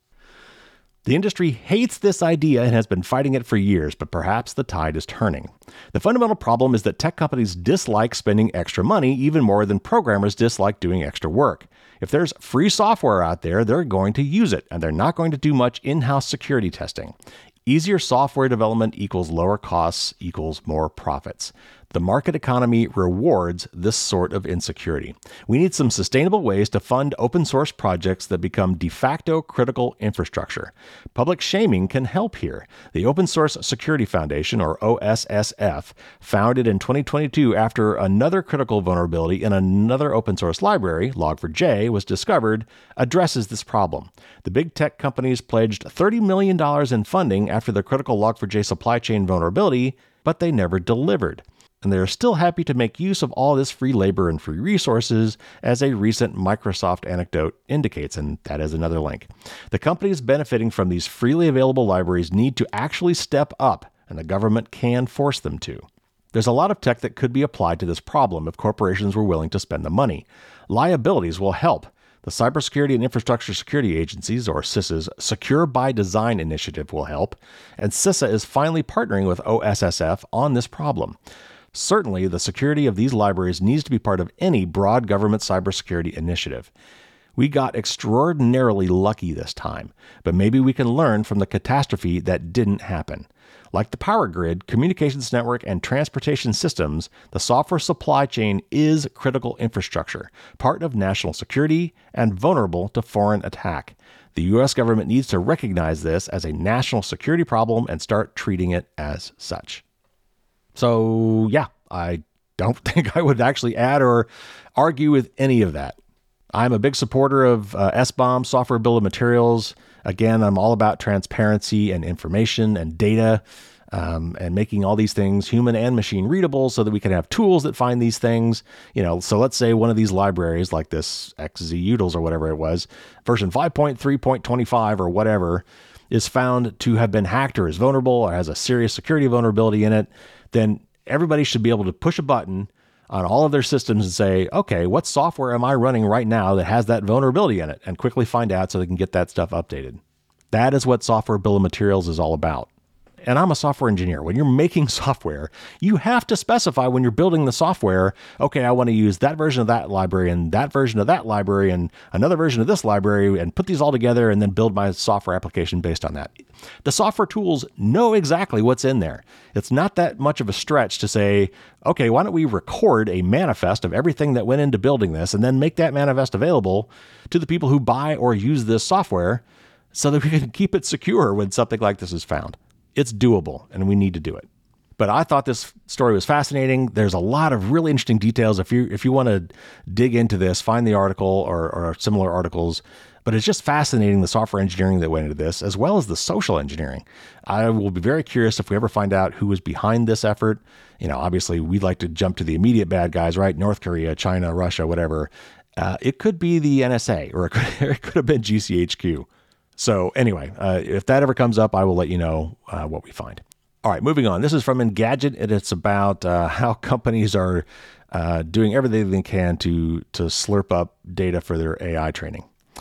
The industry hates this idea and has been fighting it for years, but perhaps the tide is turning. The fundamental problem is that tech companies dislike spending extra money even more than programmers dislike doing extra work. If there's free software out there, they're going to use it, and they're not going to do much in-house security testing. Easier software development equals lower costs equals more profits. The market economy rewards this sort of insecurity. We need some sustainable ways to fund open source projects that become de facto critical infrastructure. Public shaming can help here. The Open Source Security Foundation, or O S S F, founded in twenty twenty-two after another critical vulnerability in another open source library, log four j, was discovered, addresses this problem. The big tech companies pledged thirty million dollars in funding after the critical log four j supply chain vulnerability, but they never delivered. And they are still happy to make use of all this free labor and free resources, as a recent Microsoft anecdote indicates, and that is another link. The companies benefiting from these freely available libraries need to actually step up, and the government can force them to. There's a lot of tech that could be applied to this problem if corporations were willing to spend the money. Liabilities will help. The Cybersecurity and Infrastructure Security Agency's, or CISA's, Secure by Design initiative will help, and CISA is finally partnering with O S S F on this problem. Certainly, the security of these libraries needs to be part of any broad government cybersecurity initiative. We got extraordinarily lucky this time, but maybe we can learn from the catastrophe that didn't happen. Like the power grid, communications network, and transportation systems, the software supply chain is critical infrastructure, part of national security, and vulnerable to foreign attack. The U S government needs to recognize this as a national security problem and start treating it as such. So, yeah, I don't think I would actually add or argue with any of that. I'm a big supporter of uh, S B O M, Software Bill of Materials. Again, I'm all about transparency and information and data, um, and making all these things human and machine readable so that we can have tools that find these things. You know, so let's say one of these libraries, like this X Z Utils or whatever it was, version five point three point twenty-five or whatever, is found to have been hacked or is vulnerable or has a serious security vulnerability in it, then everybody should be able to push a button on all of their systems and say, okay, what software am I running right now that has that vulnerability in it, and quickly find out so they can get that stuff updated. That is what Software Bill of Materials is all about. And I'm a software engineer. When you're making software, you have to specify when you're building the software, okay, I want to use that version of that library and that version of that library and another version of this library and put these all together and then build my software application based on that. The software tools know exactly what's in there. It's not that much of a stretch to say, okay, why don't we record a manifest of everything that went into building this and then make that manifest available to the people who buy or use this software so that we can keep it secure when something like this is found. It's doable, and we need to do it. But I thought this story was fascinating. There's a lot of really interesting details. If you if you want to dig into this, find the article or, or similar articles. But it's just fascinating, the software engineering that went into this, as well as the social engineering. I will be very curious if we ever find out who was behind this effort. You know, obviously, we'd like to jump to the immediate bad guys, right? North Korea, China, Russia, whatever. Uh, it could be the N S A, or it could, it could have been G C H Q. So anyway, uh, if that ever comes up, I will let you know uh, what we find. All right, moving on. This is from Engadget, and it's about uh, how companies are uh, doing everything they can to to slurp up data for their A I training.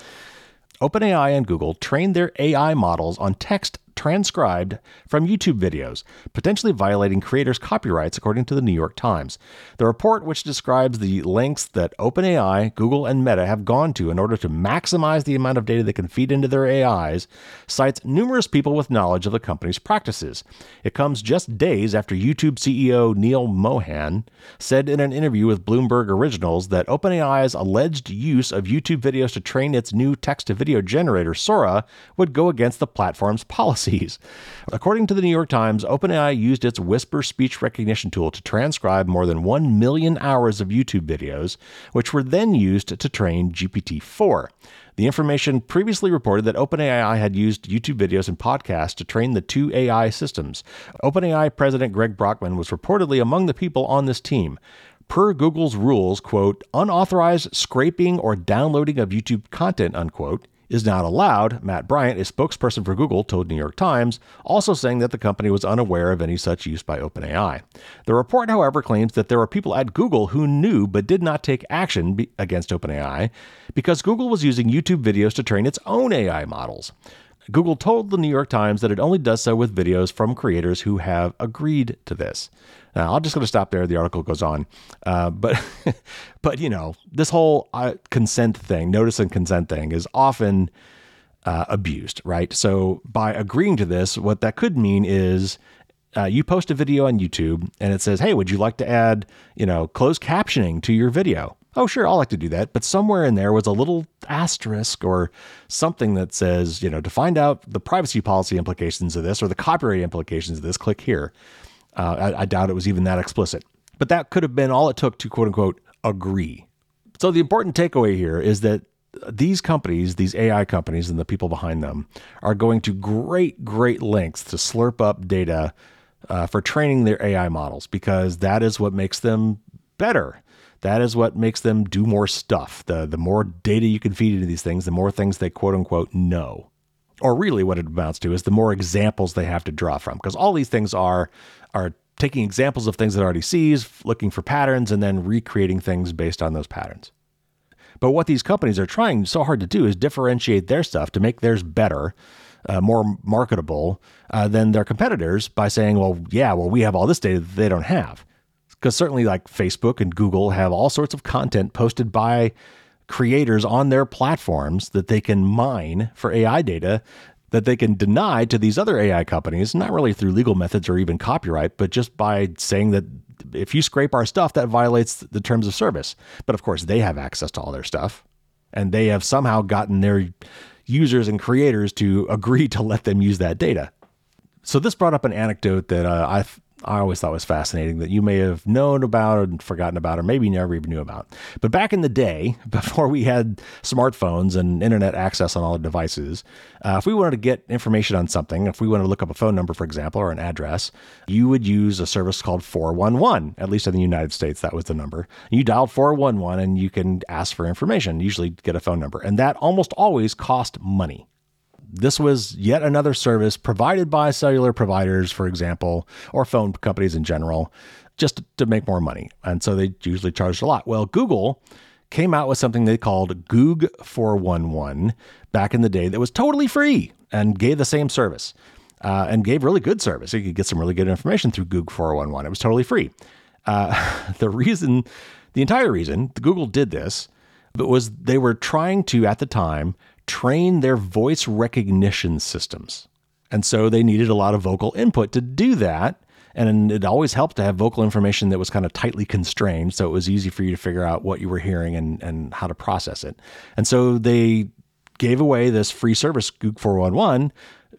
OpenAI and Google trained their A I models on text transcribed from YouTube videos, potentially violating creators' copyrights, according to the New York Times. The report, which describes the lengths that OpenAI, Google, and Meta have gone to in order to maximize the amount of data they can feed into their A Is, cites numerous people with knowledge of the company's practices. It comes just days after YouTube C E O Neil Mohan said in an interview with Bloomberg Originals that OpenAI's alleged use of YouTube videos to train its new text-to-video generator, Sora, would go against the platform's policy. According to the New York Times, OpenAI used its Whisper speech recognition tool to transcribe more than one million hours of YouTube videos, which were then used to train G P T four. The information previously reported that OpenAI had used YouTube videos and podcasts to train the two A I systems. OpenAI President Greg Brockman was reportedly among the people on this team. Per Google's rules, quote, unauthorized scraping or downloading of YouTube content, unquote, is not allowed, Matt Bryant, a spokesperson for Google, told New York Times, also saying that the company was unaware of any such use by OpenAI. The report, however, claims that there were people at Google who knew but did not take action be- against OpenAI because Google was using YouTube videos to train its own A I models. Google told the New York Times that it only does so with videos from creators who have agreed to this. Now, I'm just going to stop there. The article goes on. Uh, but, but you know, this whole uh, consent thing, notice and consent thing is often uh, abused, right? So by agreeing to this, what that could mean is uh, you post a video on YouTube and it says, hey, would you like to add, you know, closed captioning to your video? Oh, sure, I'll like to do that. But somewhere in there was a little asterisk or something that says, you know, to find out the privacy policy implications of this or the copyright implications of this, click here. Uh, I, I doubt it was even that explicit. But that could have been all it took to, quote unquote, agree. So the important takeaway here is that these companies, these A I companies and the people behind them are going to great, great lengths to slurp up data uh, for training their A I models because that is what makes them better. That is what makes them do more stuff. The, the more data you can feed into these things, the more things they, quote unquote, know. Or really what it amounts to is the more examples they have to draw from. Because all these things are, are taking examples of things it already sees, looking for patterns, and then recreating things based on those patterns. But what these companies are trying so hard to do is differentiate their stuff to make theirs better, uh, more marketable uh, than their competitors by saying, well, yeah, well, we have all this data that they don't have. Because certainly like Facebook and Google have all sorts of content posted by creators on their platforms that they can mine for A I data that they can deny to these other A I companies, not really through legal methods or even copyright, but just by saying that if you scrape our stuff, that violates the terms of service. But of course, they have access to all their stuff, and they have somehow gotten their users and creators to agree to let them use that data. So this brought up an anecdote that uh, I I always thought was fascinating that you may have known about and forgotten about, or maybe never even knew about. But back in the day, before we had smartphones and internet access on all the devices, uh, if we wanted to get information on something, if we wanted to look up a phone number, for example, or an address, you would use a service called four one one. At least in the United States, that was the number. You dialed four one one and you can ask for information, usually get a phone number. And that almost always cost money. This was yet another service provided by cellular providers, for example, or phone companies in general, just to make more money. And so they usually charged a lot. Well, Google came out with something they called Goog four one one back in the day that was totally free and gave the same service uh, and gave really good service. You could get some really good information through Goog four one one. It was totally free. Uh, the reason, the entire reason Google did this was they were trying to, at the time, train their voice recognition systems. And so they needed a lot of vocal input to do that. And it always helped to have vocal information that was kind of tightly constrained. So it was easy for you to figure out what you were hearing and, and how to process it. And so they gave away this free service, Goog four one one,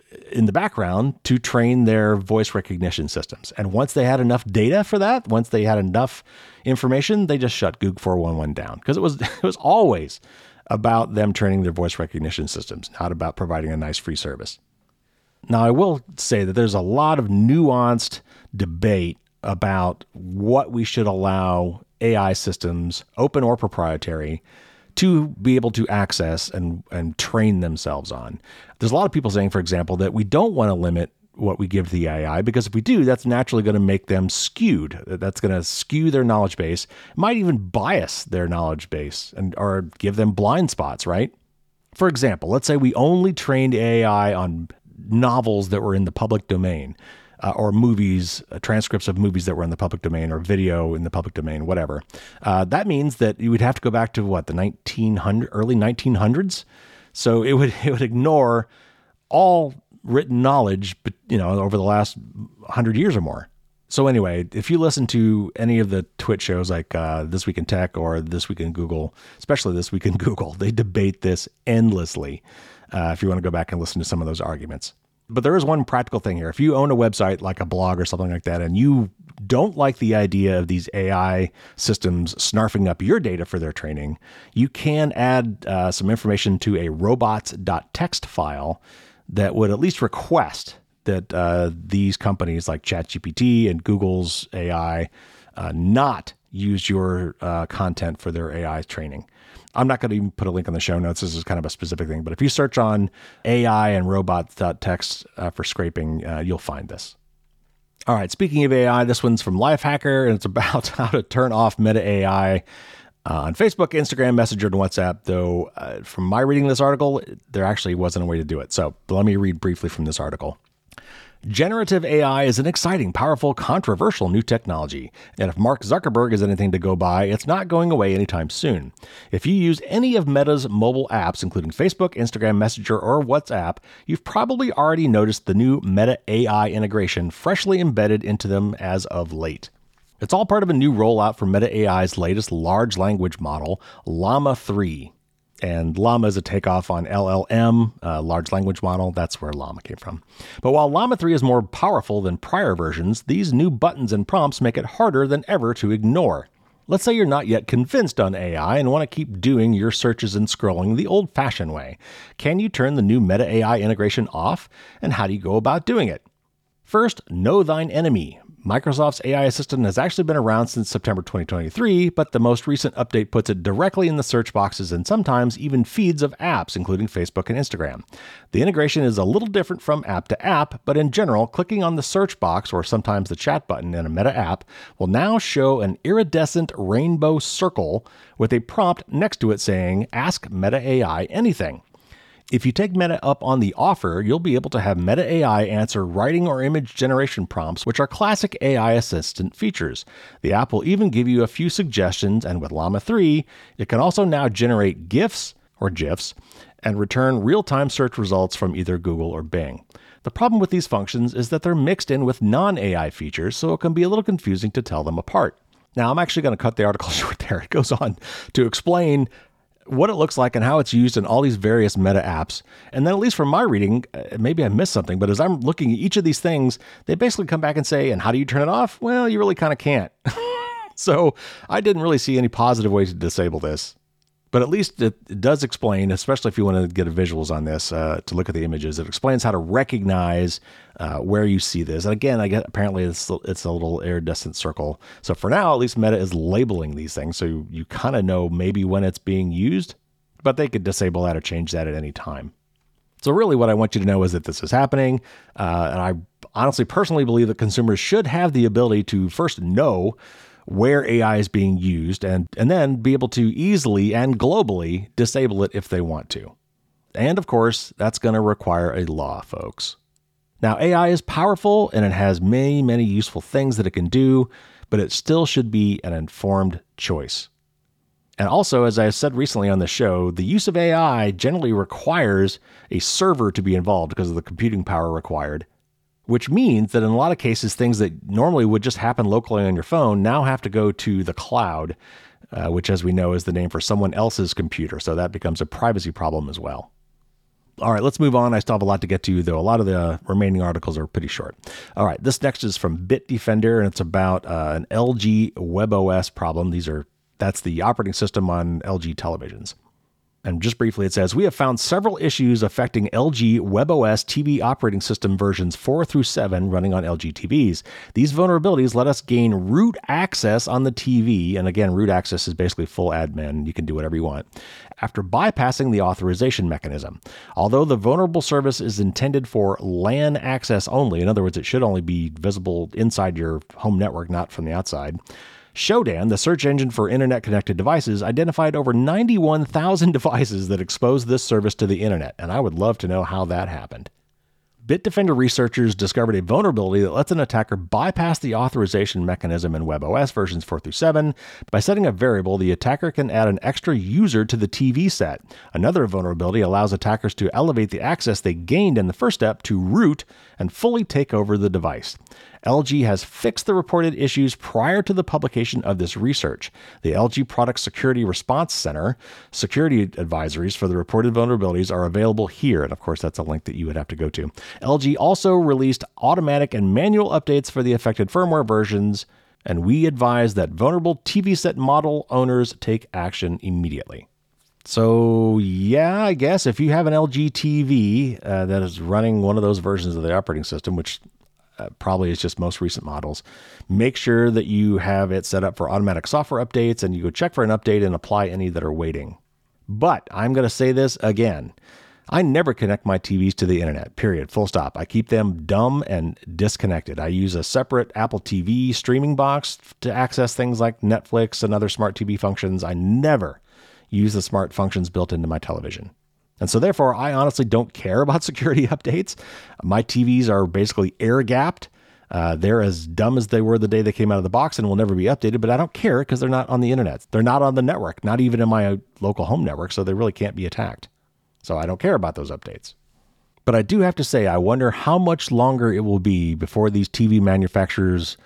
in the background to train their voice recognition systems. And once they had enough data for that, once they had enough information, they just shut Goog four one one down, because it was it was always about them training their voice recognition systems, not about providing a nice free service. Now, I will say that there's a lot of nuanced debate about what we should allow A I systems, open or proprietary, to be able to access and, and train themselves on. There's a lot of people saying, for example, that we don't want to limit what we give the A I, because if we do, that's naturally going to make them skewed. That's going to skew their knowledge base, might even bias their knowledge base, and or give them blind spots, right? For example, let's say we only trained A I on novels that were in the public domain, uh, or movies, uh, transcripts of movies that were in the public domain, or video in the public domain, whatever. Uh, that means that you would have to go back to what, the nineteen hundred, early nineteen hundreds. So it would it would ignore all written knowledge, but you know, over the last hundred years or more. So anyway, if you listen to any of the Twitch shows like uh, This Week in Tech or This Week in Google, especially This Week in Google, they debate this endlessly. Uh, if you want to go back and listen to some of those arguments. But there is one practical thing here. If you own a website like a blog or something like that, and you don't like the idea of these A I systems snarfing up your data for their training, you can add uh, some information to a robots.txt file that would at least request that uh, these companies like ChatGPT and Google's A I uh, not use your uh, content for their A I training. I'm not going to even put a link on the show notes. This is kind of a specific thing. But if you search on A I and robots.txt uh, for scraping, uh, you'll find this. All right, speaking of A I, this one's from Lifehacker, and it's about how to turn off Meta A I uh, on Facebook, Instagram, Messenger, and WhatsApp. Though uh, from my reading this article, there actually wasn't a way to do it. So let me read briefly from this article. Generative A I is an exciting, powerful, controversial new technology. And if Mark Zuckerberg is anything to go by, it's not going away anytime soon. If you use any of Meta's mobile apps, including Facebook, Instagram, Messenger, or WhatsApp, you've probably already noticed the new Meta A I integration freshly embedded into them as of late. It's all part of a new rollout for Meta A I's latest large language model, Llama three. And Llama is a takeoff on L L M, uh, large language model. That's where Llama came from. But while Llama three is more powerful than prior versions, these new buttons and prompts make it harder than ever to ignore. Let's say you're not yet convinced on A I and want to keep doing your searches and scrolling the old-fashioned way. Can you turn the new Meta A I integration off? And how do you go about doing it? First, know thine enemy. Microsoft's A I assistant has actually been around since September twenty twenty-three, but the most recent update puts it directly in the search boxes and sometimes even feeds of apps, including Facebook and Instagram. The integration is a little different from app to app, but in general, clicking on the search box or sometimes the chat button in a Meta app will now show an iridescent rainbow circle with a prompt next to it saying, "Ask Meta A I anything." If you take Meta up on the offer, you'll be able to have Meta A I answer writing or image generation prompts, which are classic A I assistant features. The app will even give you a few suggestions, and with Llama three, it can also now generate GIFs or GIFs and return real-time search results from either Google or Bing. The problem with these functions is that they're mixed in with non-A I features, so it can be a little confusing to tell them apart. Now, I'm actually going to cut the article short there. It goes on to explain what it looks like and how it's used in all these various Meta apps. And then, at least from my reading, maybe I missed something, but as I'm looking at each of these things, they basically come back and say, and how do you turn it off? Well, you really kind of can't. So I didn't really see any positive way to disable this. But at least it, it does explain, especially if you want to get a visuals on this, uh, to look at the images, it explains how to recognize uh, where you see this. And again, I get apparently it's, it's a little iridescent circle. So for now, at least Meta is labeling these things. So you, you kind of know maybe when it's being used, but they could disable that or change that at any time. So really what I want you to know is that this is happening. Uh, and I honestly personally believe that consumers should have the ability to first know where A I is being used, and, and then be able to easily and globally disable it if they want to. And of course, that's going to require a law, folks. Now, A I is powerful and it has many, many useful things that it can do, but it still should be an informed choice. And also, as I said recently on the show, the use of A I generally requires a server to be involved because of the computing power required, which means that in a lot of cases, things that normally would just happen locally on your phone now have to go to the cloud, uh, which, as we know, is the name for someone else's computer. So that becomes a privacy problem as well. All right, let's move on. I still have a lot to get to, though. A lot of the remaining articles are pretty short. All right, this next is from Bitdefender, and it's about uh, an L G WebOS problem. These are that's the operating system on L G televisions. And just briefly, it says, we have found several issues affecting L G WebOS T V operating system versions four through seven running on L G T Vs. These vulnerabilities let us gain root access on the T V. And again, root access is basically full admin. You can do whatever you want after bypassing the authorization mechanism. Although the vulnerable service is intended for LAN access only, in other words, it should only be visible inside your home network, not from the outside. Shodan, the search engine for internet-connected devices, identified over ninety-one thousand devices that exposed this service to the internet, and I would love to know how that happened. Bitdefender researchers discovered a vulnerability that lets an attacker bypass the authorization mechanism in WebOS versions four through seven. By setting a variable, the attacker can add an extra user to the T V set. Another vulnerability allows attackers to elevate the access they gained in the first step to root and fully take over the device. L G has fixed the reported issues prior to the publication of this research. The L G Product Security Response Center security advisories for the reported vulnerabilities are available here. And of course, that's a link that you would have to go to. L G also released automatic and manual updates for the affected firmware versions, and we advise that vulnerable T V set model owners take action immediately. So yeah, I guess if you have an L G T V uh, that is running one of those versions of the operating system, which Uh, probably is just most recent models, make sure that you have it set up for automatic software updates and you go check for an update and apply any that are waiting. But I'm going to say this again. I never connect my T Vs to the internet, period, full stop. I keep them dumb and disconnected. I use a separate Apple T V streaming box to access things like Netflix and other smart T V functions. I never use the smart functions built into my television. And so therefore, I honestly don't care about security updates. My T Vs are basically air-gapped. Uh, they're as dumb as they were the day they came out of the box and will never be updated, but I don't care because they're not on the internet. They're not on the network, not even in my local home network, so they really can't be attacked. So I don't care about those updates. But I do have to say, I wonder how much longer it will be before these T V manufacturers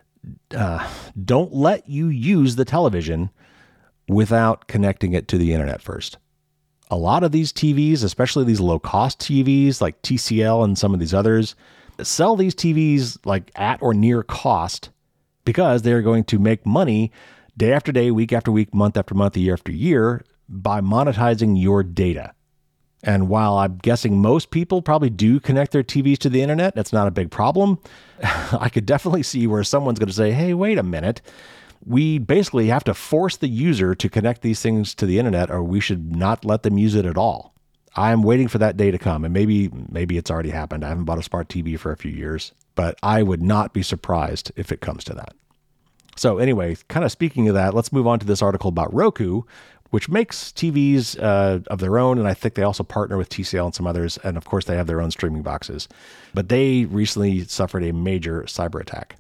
uh, don't let you use the television without connecting it to the internet first. A lot of these T Vs, especially these low-cost T Vs like T C L and some of these others, sell these T Vs like at or near cost because they're going to make money day after day, week after week, month after month, year after year by monetizing your data. And while I'm guessing most people probably do connect their T Vs to the internet, that's not a big problem. I could definitely see where someone's going to say, hey, wait a minute. We basically have to force the user to connect these things to the internet, or we should not let them use it at all. I'm waiting for that day to come, and maybe maybe it's already happened. I haven't bought a smart T V for a few years, but I would not be surprised if it comes to that. So anyway, kind of speaking of that, let's move on to this article about Roku, which makes T Vs uh, of their own, and I think they also partner with T C L and some others, and of course they have their own streaming boxes. But they recently suffered a major cyber attack.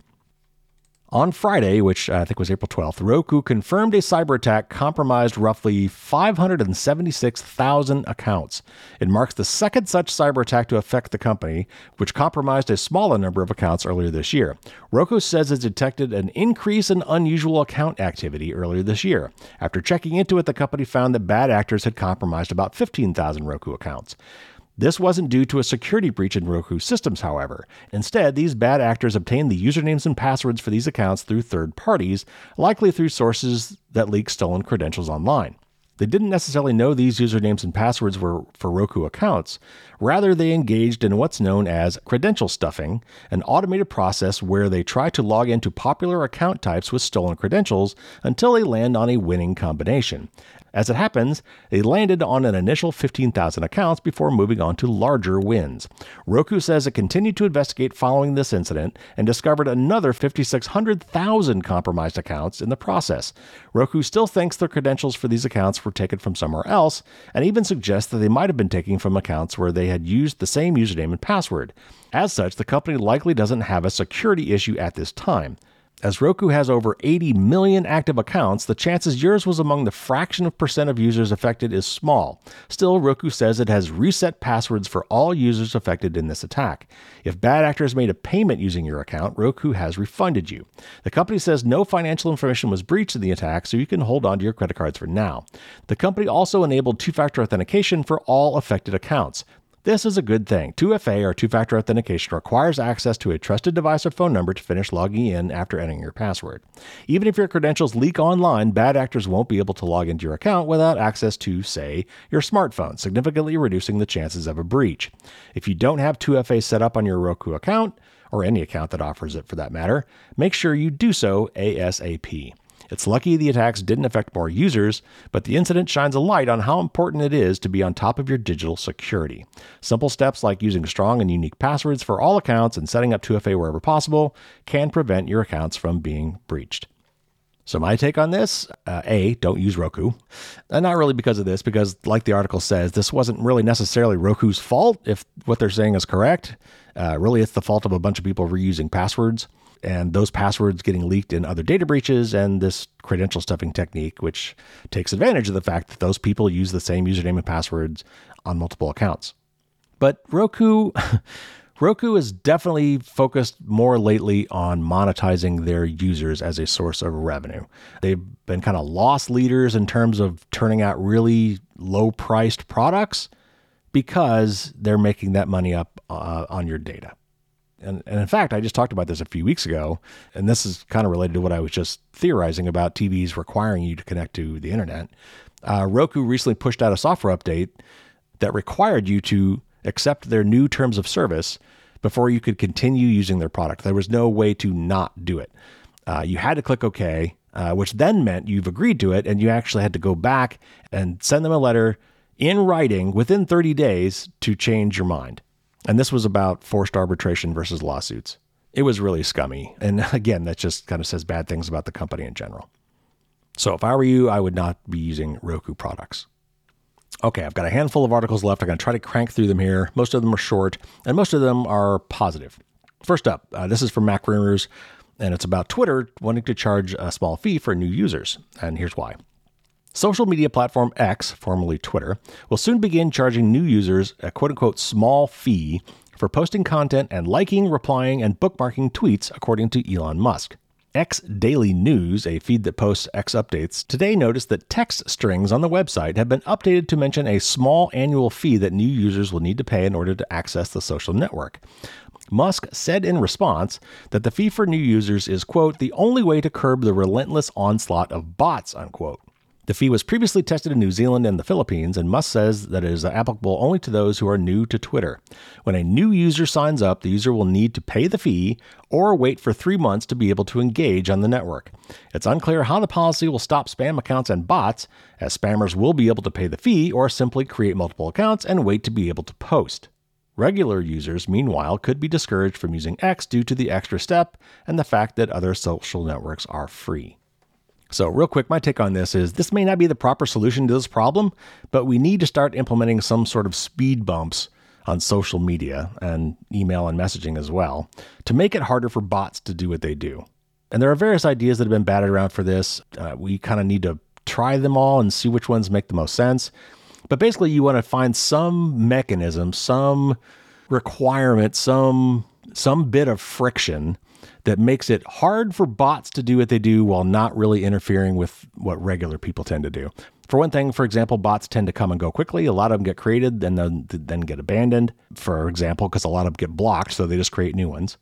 On Friday, which I think was April twelfth, Roku confirmed a cyber attack compromised roughly five hundred seventy-six thousand accounts. It marks the second such cyber attack to affect the company, which compromised a smaller number of accounts earlier this year. Roku says it detected an increase in unusual account activity earlier this year. After checking into it, the company found that bad actors had compromised about fifteen thousand Roku accounts. This wasn't due to a security breach in Roku systems, however. Instead, these bad actors obtained the usernames and passwords for these accounts through third parties, likely through sources that leak stolen credentials online. They didn't necessarily know these usernames and passwords were for Roku accounts. Rather, they engaged in what's known as credential stuffing, an automated process where they try to log into popular account types with stolen credentials until they land on a winning combination. As it happens, they landed on an initial fifteen thousand accounts before moving on to larger wins. Roku says it continued to investigate following this incident and discovered another five thousand six hundred thousand compromised accounts in the process. Roku still thinks their credentials for these accounts were taken from somewhere else, and even suggests that they might have been taken from accounts where they had used the same username and password. As such, the company likely doesn't have a security issue at this time. As Roku has over eighty million active accounts, the chances yours was among the fraction of percent of users affected is small. Still, Roku says it has reset passwords for all users affected in this attack. If bad actors made a payment using your account, Roku has refunded you. The company says no financial information was breached in the attack, so you can hold on to your credit cards for now. The company also enabled two-factor authentication for all affected accounts. This is a good thing. two F A, or two-factor authentication, requires access to a trusted device or phone number to finish logging in after entering your password. Even if your credentials leak online, bad actors won't be able to log into your account without access to, say, your smartphone, significantly reducing the chances of a breach. If you don't have two F A set up on your Roku account, or any account that offers it for that matter, make sure you do so ASAP. It's lucky the attacks didn't affect more users, but the incident shines a light on how important it is to be on top of your digital security. Simple steps like using strong and unique passwords for all accounts and setting up two F A wherever possible can prevent your accounts from being breached. So my take on this, uh, A, don't use Roku. And not really because of this, because like the article says, this wasn't really necessarily Roku's fault if what they're saying is correct. Uh, really, it's the fault of a bunch of people reusing passwords, and those passwords getting leaked in other data breaches and this credential stuffing technique, which takes advantage of the fact that those people use the same username and passwords on multiple accounts. But Roku, Roku is definitely focused more lately on monetizing their users as a source of revenue. They've been kind of loss leaders in terms of turning out really low-priced products because they're making that money up uh, on your data. And, and in fact, I just talked about this a few weeks ago, and this is kind of related to what I was just theorizing about T Vs requiring you to connect to the internet. Uh, Roku recently pushed out a software update that required you to accept their new terms of service before you could continue using their product. There was no way to not do it. Uh, you had to click OK, uh, which then meant you've agreed to it, and you actually had to go back and send them a letter in writing within thirty days to change your mind. And this was about forced arbitration versus lawsuits. It was really scummy. And again, that just kind of says bad things about the company in general. So if I were you, I would not be using Roku products. Okay, I've got a handful of articles left. I'm going to try to crank through them here. Most of them are short, and most of them are positive. First up, uh, this is from MacRumors, and it's about Twitter wanting to charge a small fee for new users. And here's why. Social media platform X, formerly Twitter, will soon begin charging new users a quote-unquote small fee for posting content and liking, replying, and bookmarking tweets, according to Elon Musk. X Daily News, a feed that posts X updates, today noticed that text strings on the website have been updated to mention a small annual fee that new users will need to pay in order to access the social network. Musk said in response that the fee for new users is, quote, the only way to curb the relentless onslaught of bots, unquote. The fee was previously tested in New Zealand and the Philippines, and Musk says that it is applicable only to those who are new to Twitter. When a new user signs up, the user will need to pay the fee or wait for three months to be able to engage on the network. It's unclear how the policy will stop spam accounts and bots, as spammers will be able to pay the fee or simply create multiple accounts and wait to be able to post. Regular users, meanwhile, could be discouraged from using X due to the extra step and the fact that other social networks are free. So real quick, my take on this is this may not be the proper solution to this problem, but we need to start implementing some sort of speed bumps on social media and email and messaging as well to make it harder for bots to do what they do. And there are various ideas that have been batted around for this. Uh, we kind of need to try them all and see which ones make the most sense. But basically, you want to find some mechanism, some requirement, some some bit of friction that makes it hard for bots to do what they do while not really interfering with what regular people tend to do. For one thing, for example, bots tend to come and go quickly. A lot of them get created and then, then get abandoned, for example, because a lot of them get blocked, so they just create new ones.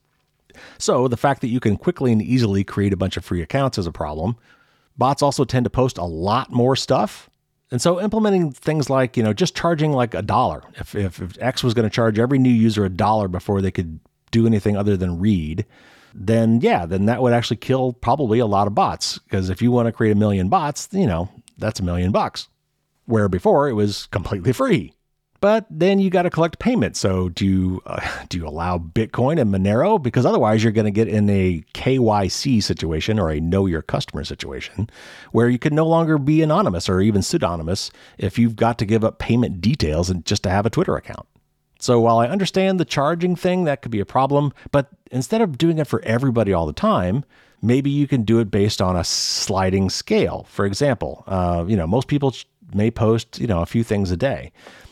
So the fact that you can quickly and easily create a bunch of free accounts is a problem. Bots also tend to post a lot more stuff. And so implementing things like, you know, just charging like a dollar. If, if, if X was going to charge every new user a dollar before they could do anything other than read, then yeah, then that would actually kill probably a lot of bots. Because if you want to create a million bots, you know, that's a million bucks. Where before it was completely free. But then you got to collect payment. So do you, uh, do you allow Bitcoin and Monero? Because otherwise you're going to get in a K Y C situation or a know your customer situation where you can no longer be anonymous or even pseudonymous if you've got to give up payment details and just to have a Twitter account. So while I understand the charging thing, that could be a problem, but instead of doing it for everybody all the time, maybe you can do it based on a sliding scale. For example, uh, you know, most people may post, you know, a few things a day.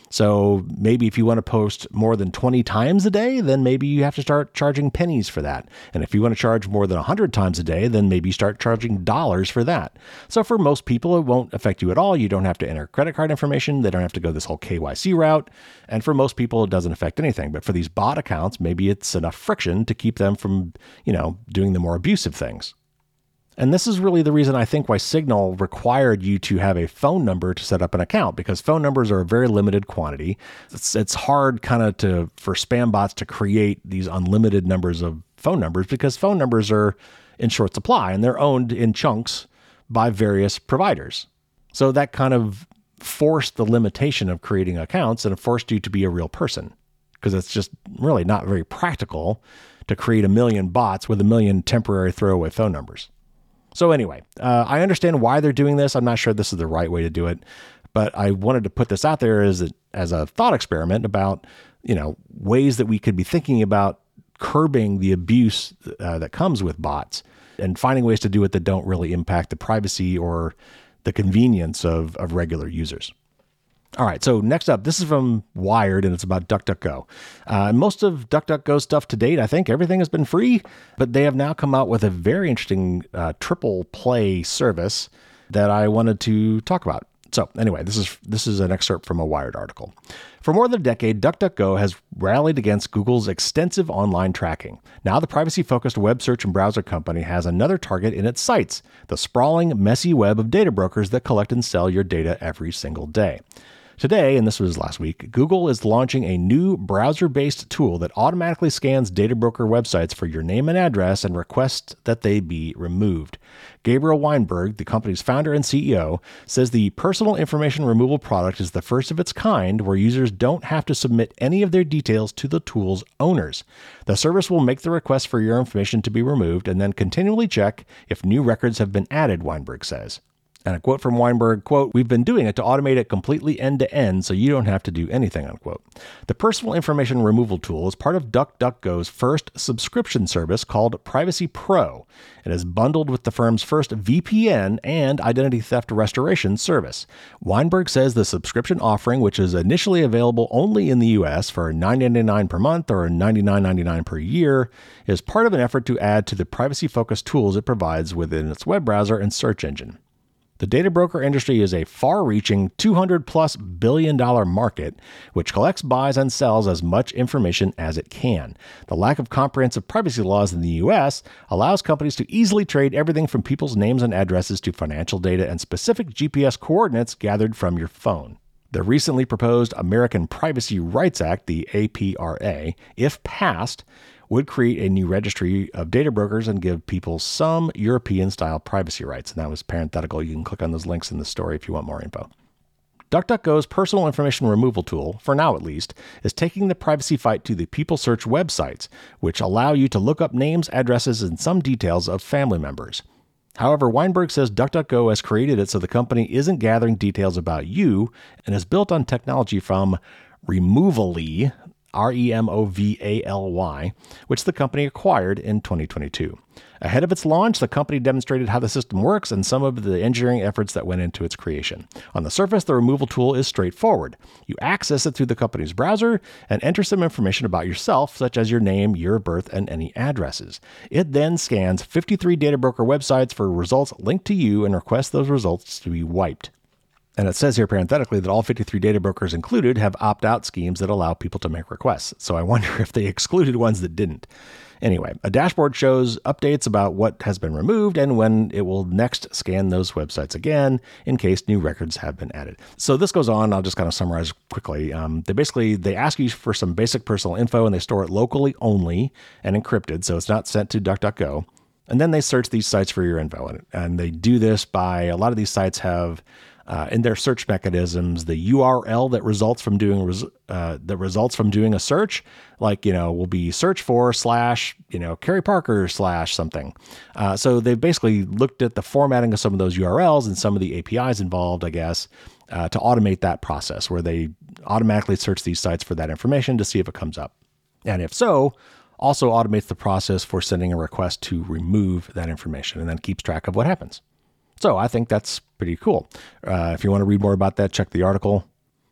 So maybe if you want to post more than twenty times a day, then maybe you have to start charging pennies for that. And if you want to charge more than one hundred times a day, then maybe you start charging dollars for that. So for most people, it won't affect you at all. You don't have to enter credit card information. They don't have to go this whole K Y C route. And for most people, it doesn't affect anything. But for these bot accounts, maybe it's enough friction to keep them from, you know, doing the more abusive things. And this is really the reason I think why Signal required you to have a phone number to set up an account, because phone numbers are a very limited quantity. It's, it's hard kind of to for spam bots to create these unlimited numbers of phone numbers, because phone numbers are in short supply and they're owned in chunks by various providers. So that kind of forced the limitation of creating accounts and forced you to be a real person, because it's just really not very practical to create a million bots with a million temporary throwaway phone numbers. So anyway, uh, I understand why they're doing this. I'm not sure this is the right way to do it, but I wanted to put this out there as a, as a thought experiment about, you know, ways that we could be thinking about curbing the abuse uh, that comes with bots and finding ways to do it that don't really impact the privacy or the convenience of, of regular users. All right, so next up, this is from Wired, and it's about DuckDuckGo. Uh, most of DuckDuckGo's stuff to date, I think everything has been free, but they have now come out with a very interesting uh, triple play service that I wanted to talk about. So anyway, this is this is an excerpt from a Wired article. For more than a decade, DuckDuckGo has rallied against Google's extensive online tracking. Now the privacy-focused web search and browser company has another target in its sights: the sprawling, messy web of data brokers that collect and sell your data every single day. Today, and this was last week, Google is launching a new browser-based tool that automatically scans data broker websites for your name and address and requests that they be removed. Gabriel Weinberg, the company's founder and C E O, says the personal information removal product is the first of its kind where users don't have to submit any of their details to the tool's owners. The service will make the request for your information to be removed and then continually check if new records have been added, Weinberg says. And a quote from Weinberg, quote, "We've been doing it to automate it completely end-to-end so you don't have to do anything," unquote. The personal information removal tool is part of DuckDuckGo's first subscription service called Privacy Pro. It is bundled with the firm's first V P N and identity theft restoration service. Weinberg says the subscription offering, which is initially available only in the U S for nine dollars and ninety-nine cents per month or ninety-nine dollars and ninety-nine cents per year, is part of an effort to add to the privacy-focused tools it provides within its web browser and search engine. The data broker industry is a far-reaching two hundred plus billion dollar market, which collects, buys, and sells as much information as it can. The lack of comprehensive privacy laws in the U S allows companies to easily trade everything from people's names and addresses to financial data and specific G P S coordinates gathered from your phone. The recently proposed American Privacy Rights Act, the A P R A, if passed, would create a new registry of data brokers and give people some European-style privacy rights. And that was parenthetical. You can click on those links in the story if you want more info. DuckDuckGo's personal information removal tool, for now at least, is taking the privacy fight to the people search websites, which allow you to look up names, addresses, and some details of family members. However, Weinberg says DuckDuckGo has created it so the company isn't gathering details about you and is built on technology from Removally, R E M O V A L Y, which the company acquired in twenty twenty-two. Ahead of its launch, the company demonstrated how the system works and some of the engineering efforts that went into its creation. On the surface, the removal tool is straightforward. You access it through the company's browser and enter some information about yourself, such as your name, year of birth, and any addresses. It then scans fifty-three data broker websites for results linked to you and requests those results to be wiped. And it says here parenthetically that all fifty-three data brokers included have opt-out schemes that allow people to make requests. So I wonder if they excluded ones that didn't. Anyway, a dashboard shows updates about what has been removed and when it will next scan those websites again in case new records have been added. So this goes on. I'll just kind of summarize quickly. Um, they basically, they ask you for some basic personal info and they store it locally only and encrypted. So it's not sent to DuckDuckGo. And then they search these sites for your info. And, and they do this by, a lot of these sites have Uh, in their search mechanisms, the U R L that results from doing res- uh, that results from doing a search, like, you know, will be search for slash, you know, Kerry Parker slash something. Uh, so they've basically looked at the formatting of some of those U R Ls and some of the A P Is involved, I guess, uh, to automate that process where they automatically search these sites for that information to see if it comes up. And if so, also automates the process for sending a request to remove that information and then keeps track of what happens. So I think that's pretty cool. Uh, if you want to read more about that, check the article.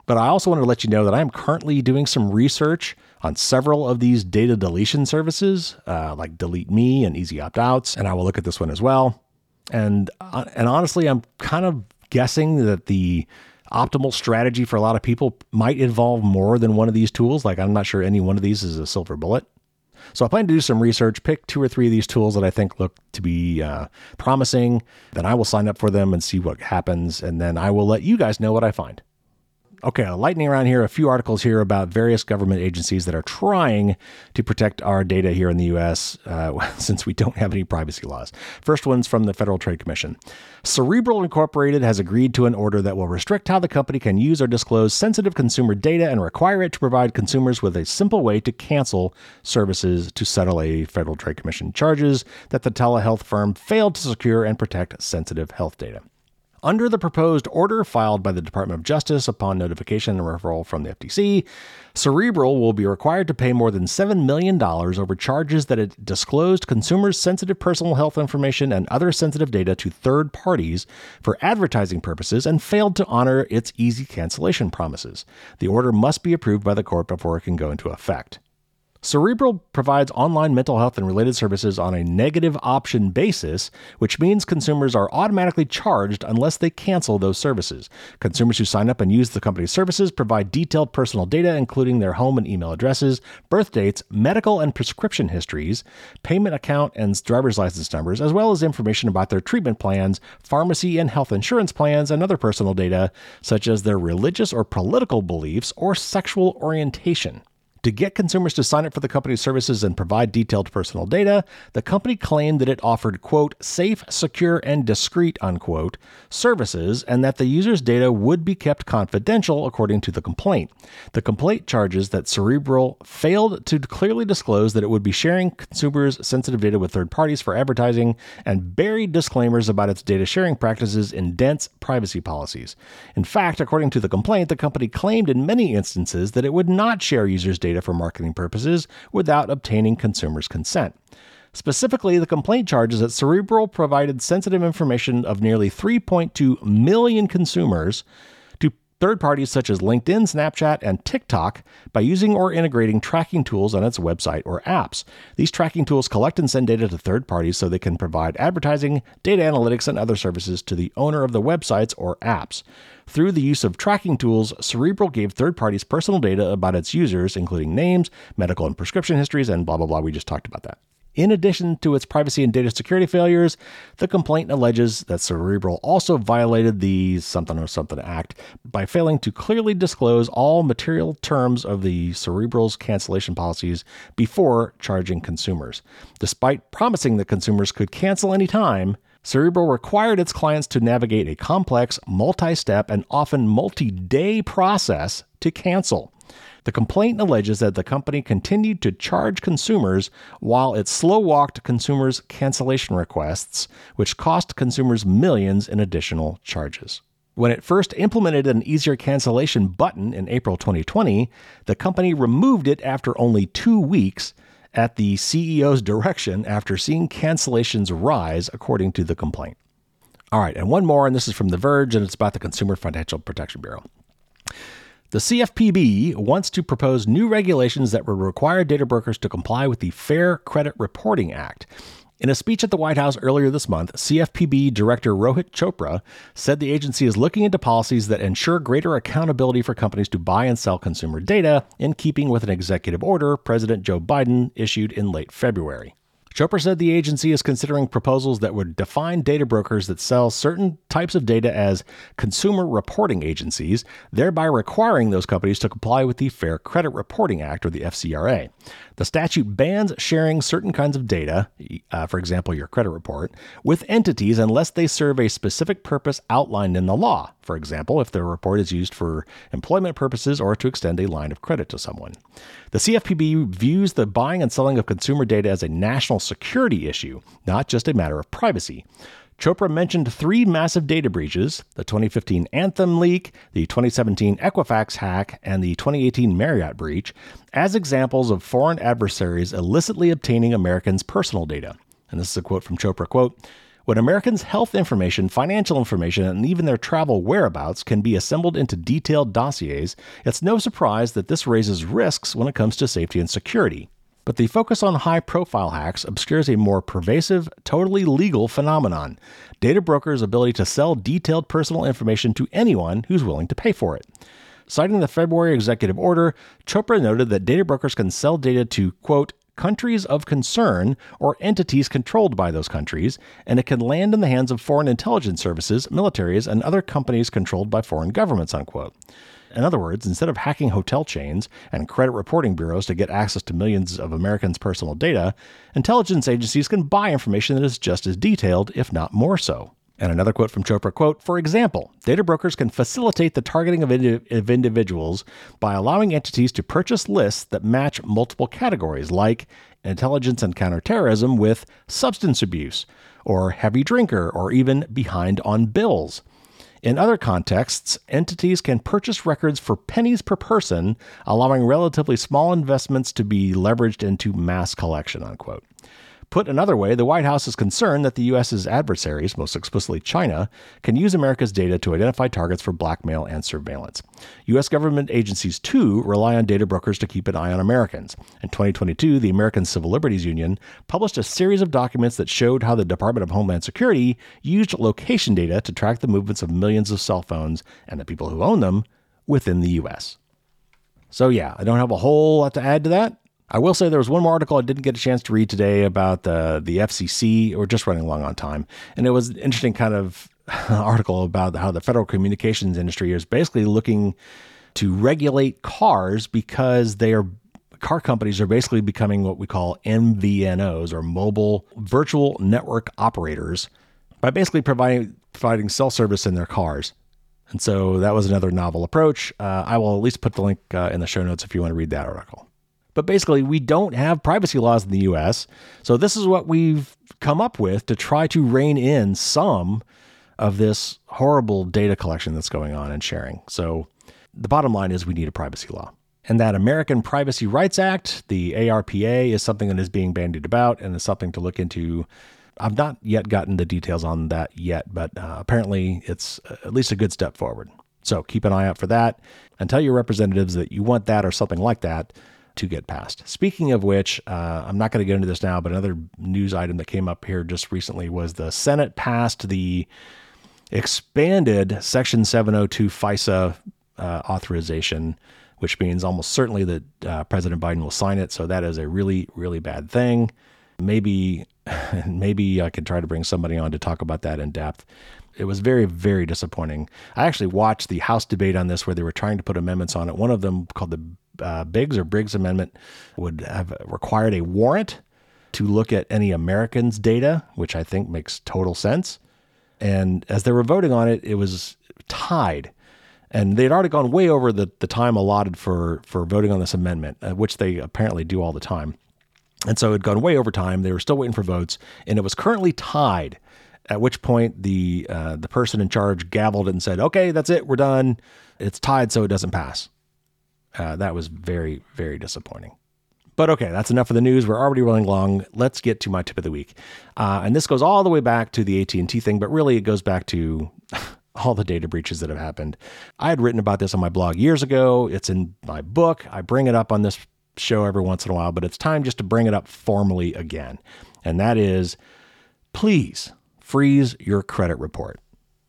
But I also want to let you know that I'm currently doing some research on several of these data deletion services, uh, like Delete Me and Easy Opt-outs, and I will look at this one as well. And uh, and honestly, I'm kind of guessing that the optimal strategy for a lot of people might involve more than one of these tools. Like, I'm not sure any one of these is a silver bullet. So I plan to do some research, pick two or three of these tools that I think look to be uh, promising. Then I will sign up for them and see what happens. And then I will let you guys know what I find. Okay, lightning around here, a few articles here about various government agencies that are trying to protect our data here in the U S uh, since we don't have any privacy laws. First one's from the Federal Trade Commission. Cerebral Incorporated has agreed to an order that will restrict how the company can use or disclose sensitive consumer data and require it to provide consumers with a simple way to cancel services to settle a Federal Trade Commission charges that the telehealth firm failed to secure and protect sensitive health data. Under the proposed order filed by the Department of Justice upon notification and referral from the F T C, Cerebral will be required to pay more than seven million dollars over charges that it disclosed consumers' sensitive personal health information and other sensitive data to third parties for advertising purposes and failed to honor its easy cancellation promises. The order must be approved by the court before it can go into effect. Cerebral provides online mental health and related services on a negative option basis, which means consumers are automatically charged unless they cancel those services. Consumers who sign up and use the company's services provide detailed personal data, including their home and email addresses, birth dates, medical and prescription histories, payment account and driver's license numbers, as well as information about their treatment plans, pharmacy and health insurance plans, and other personal data, such as their religious or political beliefs or sexual orientation. To get consumers to sign up for the company's services and provide detailed personal data, the company claimed that it offered, quote, safe, secure, and discreet, unquote, services, and that the user's data would be kept confidential, according to the complaint. The complaint charges that Cerebral failed to clearly disclose that it would be sharing consumers' sensitive data with third parties for advertising and buried disclaimers about its data sharing practices in dense privacy policies. In fact, according to the complaint, the company claimed in many instances that it would not share users' data data for marketing purposes without obtaining consumers' consent. Specifically, the complaint charges that Cerebral provided sensitive information of nearly three point two million consumers to third parties such as LinkedIn, Snapchat, and TikTok by using or integrating tracking tools on its website or apps. These tracking tools collect and send data to third parties so they can provide advertising, data analytics, and other services to the owner of the websites or apps. Through the use of tracking tools, Cerebral gave third parties personal data about its users, including names, medical and prescription histories, and blah, blah, blah. We just talked about that. In addition to its privacy and data security failures, the complaint alleges that Cerebral also violated the something or something Act by failing to clearly disclose all material terms of the Cerebral's cancellation policies before charging consumers. Despite promising that consumers could cancel any time, Cerebral required its clients to navigate a complex, multi-step, and often multi-day process to cancel. The complaint alleges that the company continued to charge consumers while it slow-walked consumers' cancellation requests, which cost consumers millions in additional charges. When it first implemented an easier cancellation button in April twenty twenty, the company removed it after only two weeks at the C E O's direction after seeing cancellations rise, according to the complaint. All right, and one more, and this is from The Verge, and it's about the Consumer Financial Protection Bureau. The C F P B wants to propose new regulations that would require data brokers to comply with the Fair Credit Reporting Act. In a speech at the White House earlier this month, C F P B Director Rohit Chopra said the agency is looking into policies that ensure greater accountability for companies to buy and sell consumer data, in keeping with an executive order President Joe Biden issued in late February. Chopra said the agency is considering proposals that would define data brokers that sell certain types of data as consumer reporting agencies, thereby requiring those companies to comply with the Fair Credit Reporting Act, or the F C R A. The statute bans sharing certain kinds of data, uh, for example, your credit report, with entities unless they serve a specific purpose outlined in the law. For example, if the report is used for employment purposes or to extend a line of credit to someone. The C F P B views the buying and selling of consumer data as a national security issue, not just a matter of privacy. Chopra mentioned three massive data breaches, the twenty fifteen Anthem leak, the twenty seventeen Equifax hack, and the twenty eighteen Marriott breach, as examples of foreign adversaries illicitly obtaining Americans' personal data. And this is a quote from Chopra, quote, When Americans' health information, financial information, and even their travel whereabouts can be assembled into detailed dossiers, it's no surprise that this raises risks when it comes to safety and security. But the focus on high-profile hacks obscures a more pervasive, totally legal phenomenon: data brokers' ability to sell detailed personal information to anyone who's willing to pay for it. Citing the February executive order, Chopra noted that data brokers can sell data to, quote, countries of concern or entities controlled by those countries, and it can land in the hands of foreign intelligence services, militaries, and other companies controlled by foreign governments, unquote. In other words, instead of hacking hotel chains and credit reporting bureaus to get access to millions of Americans' personal data, intelligence agencies can buy information that is just as detailed, if not more so. And another quote from Chopra, quote, for example, data brokers can facilitate the targeting of, indi- of individuals by allowing entities to purchase lists that match multiple categories like intelligence and counterterrorism with substance abuse, or heavy drinker, or even behind on bills. In other contexts, entities can purchase records for pennies per person, allowing relatively small investments to be leveraged into mass collection, unquote. Put another way, the White House is concerned that the U S's adversaries, most explicitly China, can use America's data to identify targets for blackmail and surveillance. U S government agencies, too, rely on data brokers to keep an eye on Americans. In twenty twenty-two, the American Civil Liberties Union published a series of documents that showed how the Department of Homeland Security used location data to track the movements of millions of cell phones and the people who own them within the U S. So yeah, I don't have a whole lot to add to that. I will say there was one more article I didn't get a chance to read today about the, the F C C. We're just running long on time. And it was an interesting kind of article about how the federal communications industry is basically looking to regulate cars because they are car companies are basically becoming what we call M V N Os, or mobile virtual network operators, by basically providing providing cell service in their cars. And so that was another novel approach. Uh, I will at least put the link uh, in the show notes if you want to read that article. But basically, we don't have privacy laws in the U S, so this is what we've come up with to try to rein in some of this horrible data collection that's going on and sharing. So the bottom line is we need a privacy law. And that American Privacy Rights Act, the A R P A, is something that is being bandied about and is something to look into. I've not yet gotten the details on that yet, but uh, apparently it's at least a good step forward. So keep an eye out for that and tell your representatives that you want that or something like that to get passed. Speaking of which, uh, I'm not going to get into this now, but another news item that came up here just recently was the Senate passed the expanded Section seven oh two FISA uh, authorization, which means almost certainly that uh, President Biden will sign it. So that is a really, really bad thing. Maybe, maybe I could try to bring somebody on to talk about that in depth. It was very, very disappointing. I actually watched the House debate on this where they were trying to put amendments on it. One of them, called the uh, Biggs or Briggs Amendment, would have required a warrant to look at any Americans' data, which I think makes total sense. And as they were voting on it, it was tied. And they had already gone way over the, the time allotted for, for voting on this amendment, uh, which they apparently do all the time. And so it had gone way over time. They were still waiting for votes, and it was currently tied. At which point the uh, the person in charge gavelled it and said, okay, that's it, we're done. It's tied, so it doesn't pass. Uh, that was very, very disappointing. But okay, that's enough of the news. We're already running long. Let's get to my tip of the week. Uh, and this goes all the way back to the A T and T thing, but really it goes back to all the data breaches that have happened. I had written about this on my blog years ago. It's in my book. I bring it up on this show every once in a while, but it's time just to bring it up formally again. And that is, please freeze your credit report.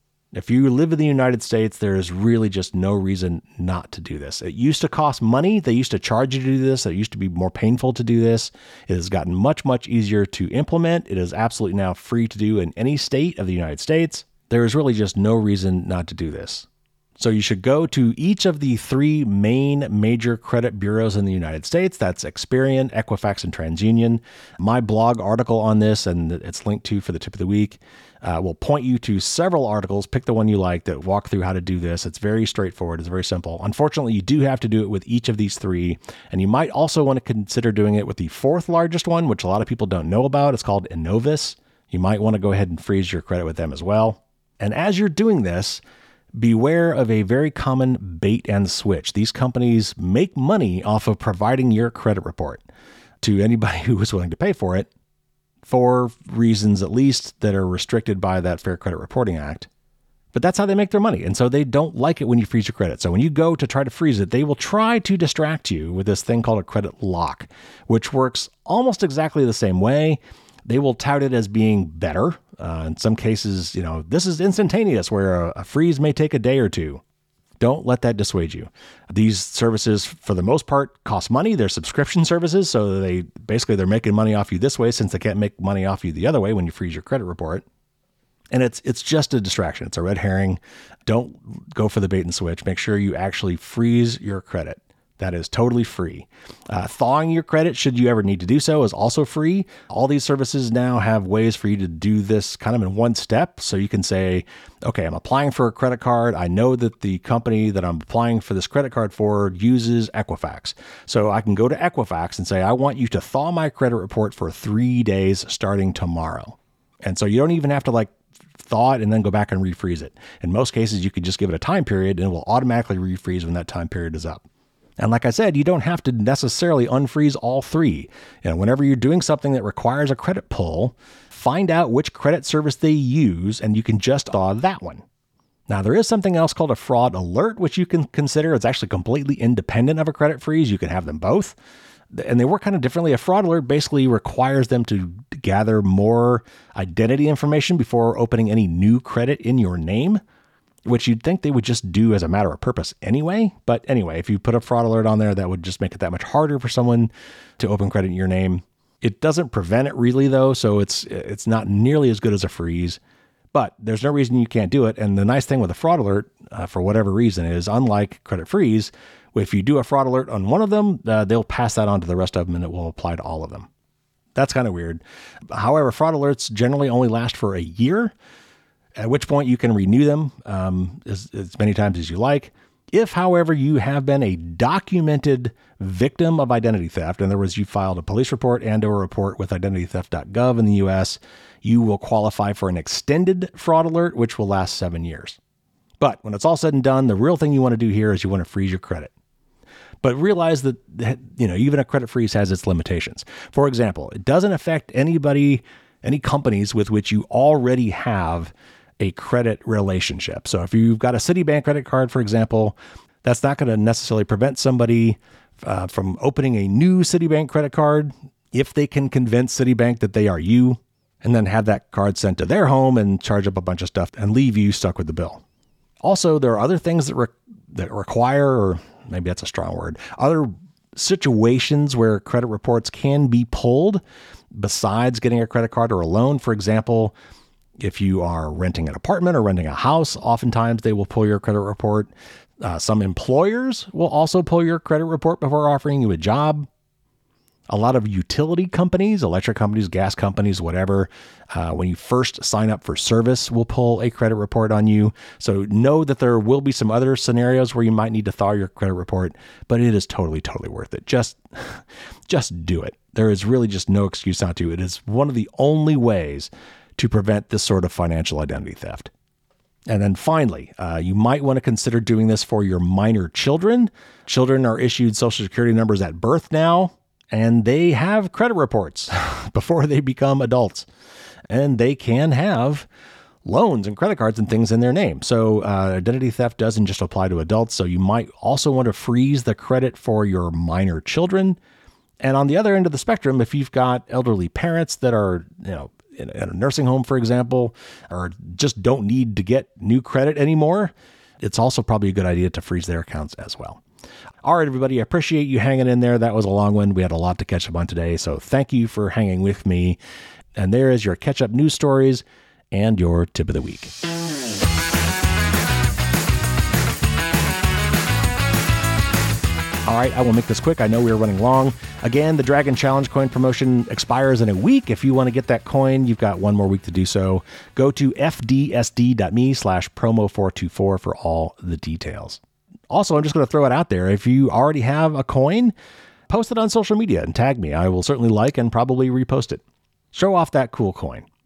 If you live in the United States, there is really just no reason not to do this. It used to cost money. They used to charge you to do this. It used to be more painful to do this. It has gotten much, much easier to implement. It is absolutely now free to do in any state of the United States. There is really just no reason not to do this. So you should go to each of the three main major credit bureaus in the United States. That's Experian, Equifax, and TransUnion. My blog article on this, and it's linked to for the tip of the week, uh, will point you to several articles. Pick the one you like that walk through how to do this. It's very straightforward. It's very simple. Unfortunately, you do have to do it with each of these three. And you might also want to consider doing it with the fourth largest one, which a lot of people don't know about. It's called Enovis. You might want to go ahead and freeze your credit with them as well. And as you're doing this, beware of a very common bait and switch. These companies make money off of providing your credit report to anybody who is willing to pay for it. for reasons at least that are restricted by that Fair Credit Reporting Act. But that's how they make their money. And so they don't like it when you freeze your credit. So when you go to try to freeze it, they will try to distract you with this thing called a credit lock, which works almost exactly the same way. They will tout it as being better. Uh, in some cases, you know, this is instantaneous, where a, a freeze may take a day or two. Don't let that dissuade you. These services, for the most part, cost money. They're subscription services. So they basically, they're making money off you this way, since they can't make money off you the other way when you freeze your credit report. And it's it's just a distraction. It's a red herring. Don't go for the bait and switch. Make sure you actually freeze your credit. That is totally free. Uh, thawing your credit, should you ever need to do so, is also free. All these services now have ways for you to do this kind of in one step. So you can say, okay, I'm applying for a credit card. I know that the company that I'm applying for this credit card for uses Equifax. So I can go to Equifax and say, I want you to thaw my credit report for three days starting tomorrow. And so you don't even have to like thaw it and then go back and refreeze it. In most cases, you could just give it a time period and it will automatically refreeze when that time period is up. And like I said, you don't have to necessarily unfreeze all three. You know, whenever you're doing something that requires a credit pull, find out which credit service they use and you can just thaw that one. Now, there is something else called a fraud alert, which you can consider. It's actually completely independent of a credit freeze. You can have them both. And they work kind of differently. A fraud alert basically requires them to gather more identity information before opening any new credit in your name, which you'd think they would just do as a matter of purpose anyway. But anyway, if you put a fraud alert on there, that would just make it that much harder for someone to open credit in your name. It doesn't prevent it really, though, so it's it's not nearly as good as a freeze. But there's no reason you can't do it. And the nice thing with a fraud alert, uh, for whatever reason, is unlike credit freeze, if you do a fraud alert on one of them, uh, they'll pass that on to the rest of them and it will apply to all of them. That's kind of weird. However, fraud alerts generally only last for a year, at which point you can renew them um, as, as many times as you like. If, however, you have been a documented victim of identity theft, in other words, you filed a police report and or report with identity theft dot gov in the U S, you will qualify for an extended fraud alert, which will last seven years. But when it's all said and done, the real thing you want to do here is you want to freeze your credit. But realize that, you know, even a credit freeze has its limitations. For example, it doesn't affect anybody, any companies with which you already have a credit relationship. So if you've got a Citibank credit card, for example, that's not going to necessarily prevent somebody uh, from opening a new Citibank credit card if they can convince Citibank that they are you, and then have that card sent to their home and charge up a bunch of stuff and leave you stuck with the bill. Also, there are other things that re- that require, or maybe that's a strong word, other situations where credit reports can be pulled besides getting a credit card or a loan. For example, if you are renting an apartment or renting a house, oftentimes they will pull your credit report. Uh, some employers will also pull your credit report before offering you a job. A lot of utility companies, electric companies, gas companies, whatever, uh, when you first sign up for service, will pull a credit report on you. So know that there will be some other scenarios where you might need to thaw your credit report, but it is totally, totally worth it. Just, just do it. There is really just no excuse not to. It is one of the only ways to prevent this sort of financial identity theft. And then finally, uh, you might want to consider doing this for your minor children. Children are issued Social Security numbers at birth now, and they have credit reports before they become adults. And they can have loans and credit cards and things in their name. So uh, identity theft doesn't just apply to adults. So you might also want to freeze the credit for your minor children. And on the other end of the spectrum, if you've got elderly parents that are, you know, in a nursing home, for example, or just don't need to get new credit anymore, it's also probably a good idea to freeze their accounts as well. All right, everybody, I appreciate you hanging in there. That was a long one. We had a lot to catch up on today, so thank you for hanging with me. And there is your catch-up news stories and your tip of the week. All right, I will make this quick. I know we are running long. Again, the Dragon Challenge coin promotion expires in a week. If you want to get that coin, you've got one more week to do so. Go to fdsd.me slash promo four two four for all the details. Also, I'm just going to throw it out there. If you already have a coin, post it on social media and tag me. I will certainly like and probably repost it. Show off that cool coin.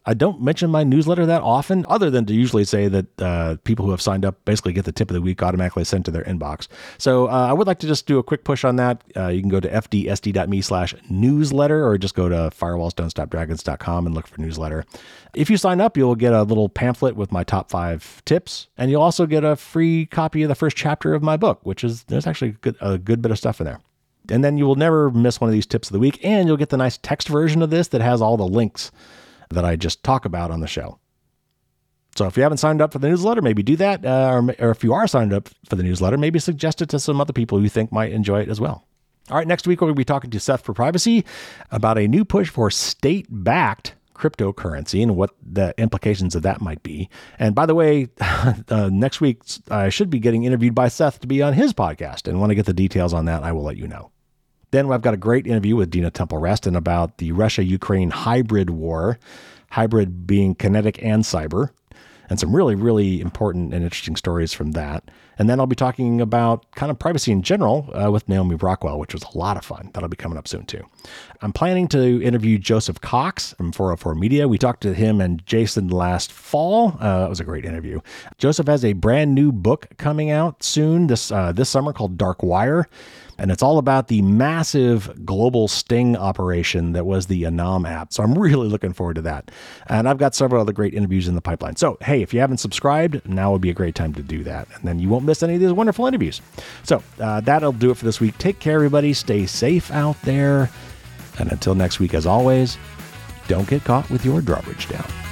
I don't mention my newsletter that often, other than to usually say that uh, people who have signed up basically get the tip of the week automatically sent to their inbox. So uh, I would like to just do a quick push on that. Uh, you can go to fdsd.me slash newsletter, or just go to firewalls don't stop dragons dot com and look for newsletter. If you sign up, you'll get a little pamphlet with my top five tips, and you'll also get a free copy of the first chapter of my book, which is, there's actually a good, a good bit of stuff in there. And then you will never miss one of these tips of the week, and you'll get the nice text version of this that has all the links that I just talk about on the show. So if you haven't signed up for the newsletter, maybe do that. Uh, or, or if you are signed up for the newsletter, maybe suggest it to some other people you think might enjoy it as well. All right, next week we're going to be talking to Ceph for Privacy about a new push for state-backed cryptocurrency and what the implications of that might be. And by the way, uh, next week I should be getting interviewed by Ceph to be on his podcast. And when I get the details on that, I will let you know. Then I've got a great interview with Dina Temple-Reston about the Russia-Ukraine hybrid war, hybrid being kinetic and cyber, and some really, really important and interesting stories from that. And then I'll be talking about kind of privacy in general uh, with Naomi Brockwell, which was a lot of fun. That'll be coming up soon too. I'm planning to interview Joseph Cox from four oh four Media. We talked to him and Jason last fall. Uh, it was a great interview. Joseph has a brand new book coming out soon this uh, this summer called Dark Wire. And it's all about the massive global sting operation that was the Anam app. So I'm really looking forward to that. And I've got several other great interviews in the pipeline. So, hey, if you haven't subscribed, now would be a great time to do that. And then you won't miss any of these wonderful interviews. So uh, that'll do it for this week. Take care, everybody. Stay safe out there. And until next week, as always, don't get caught with your drawbridge down.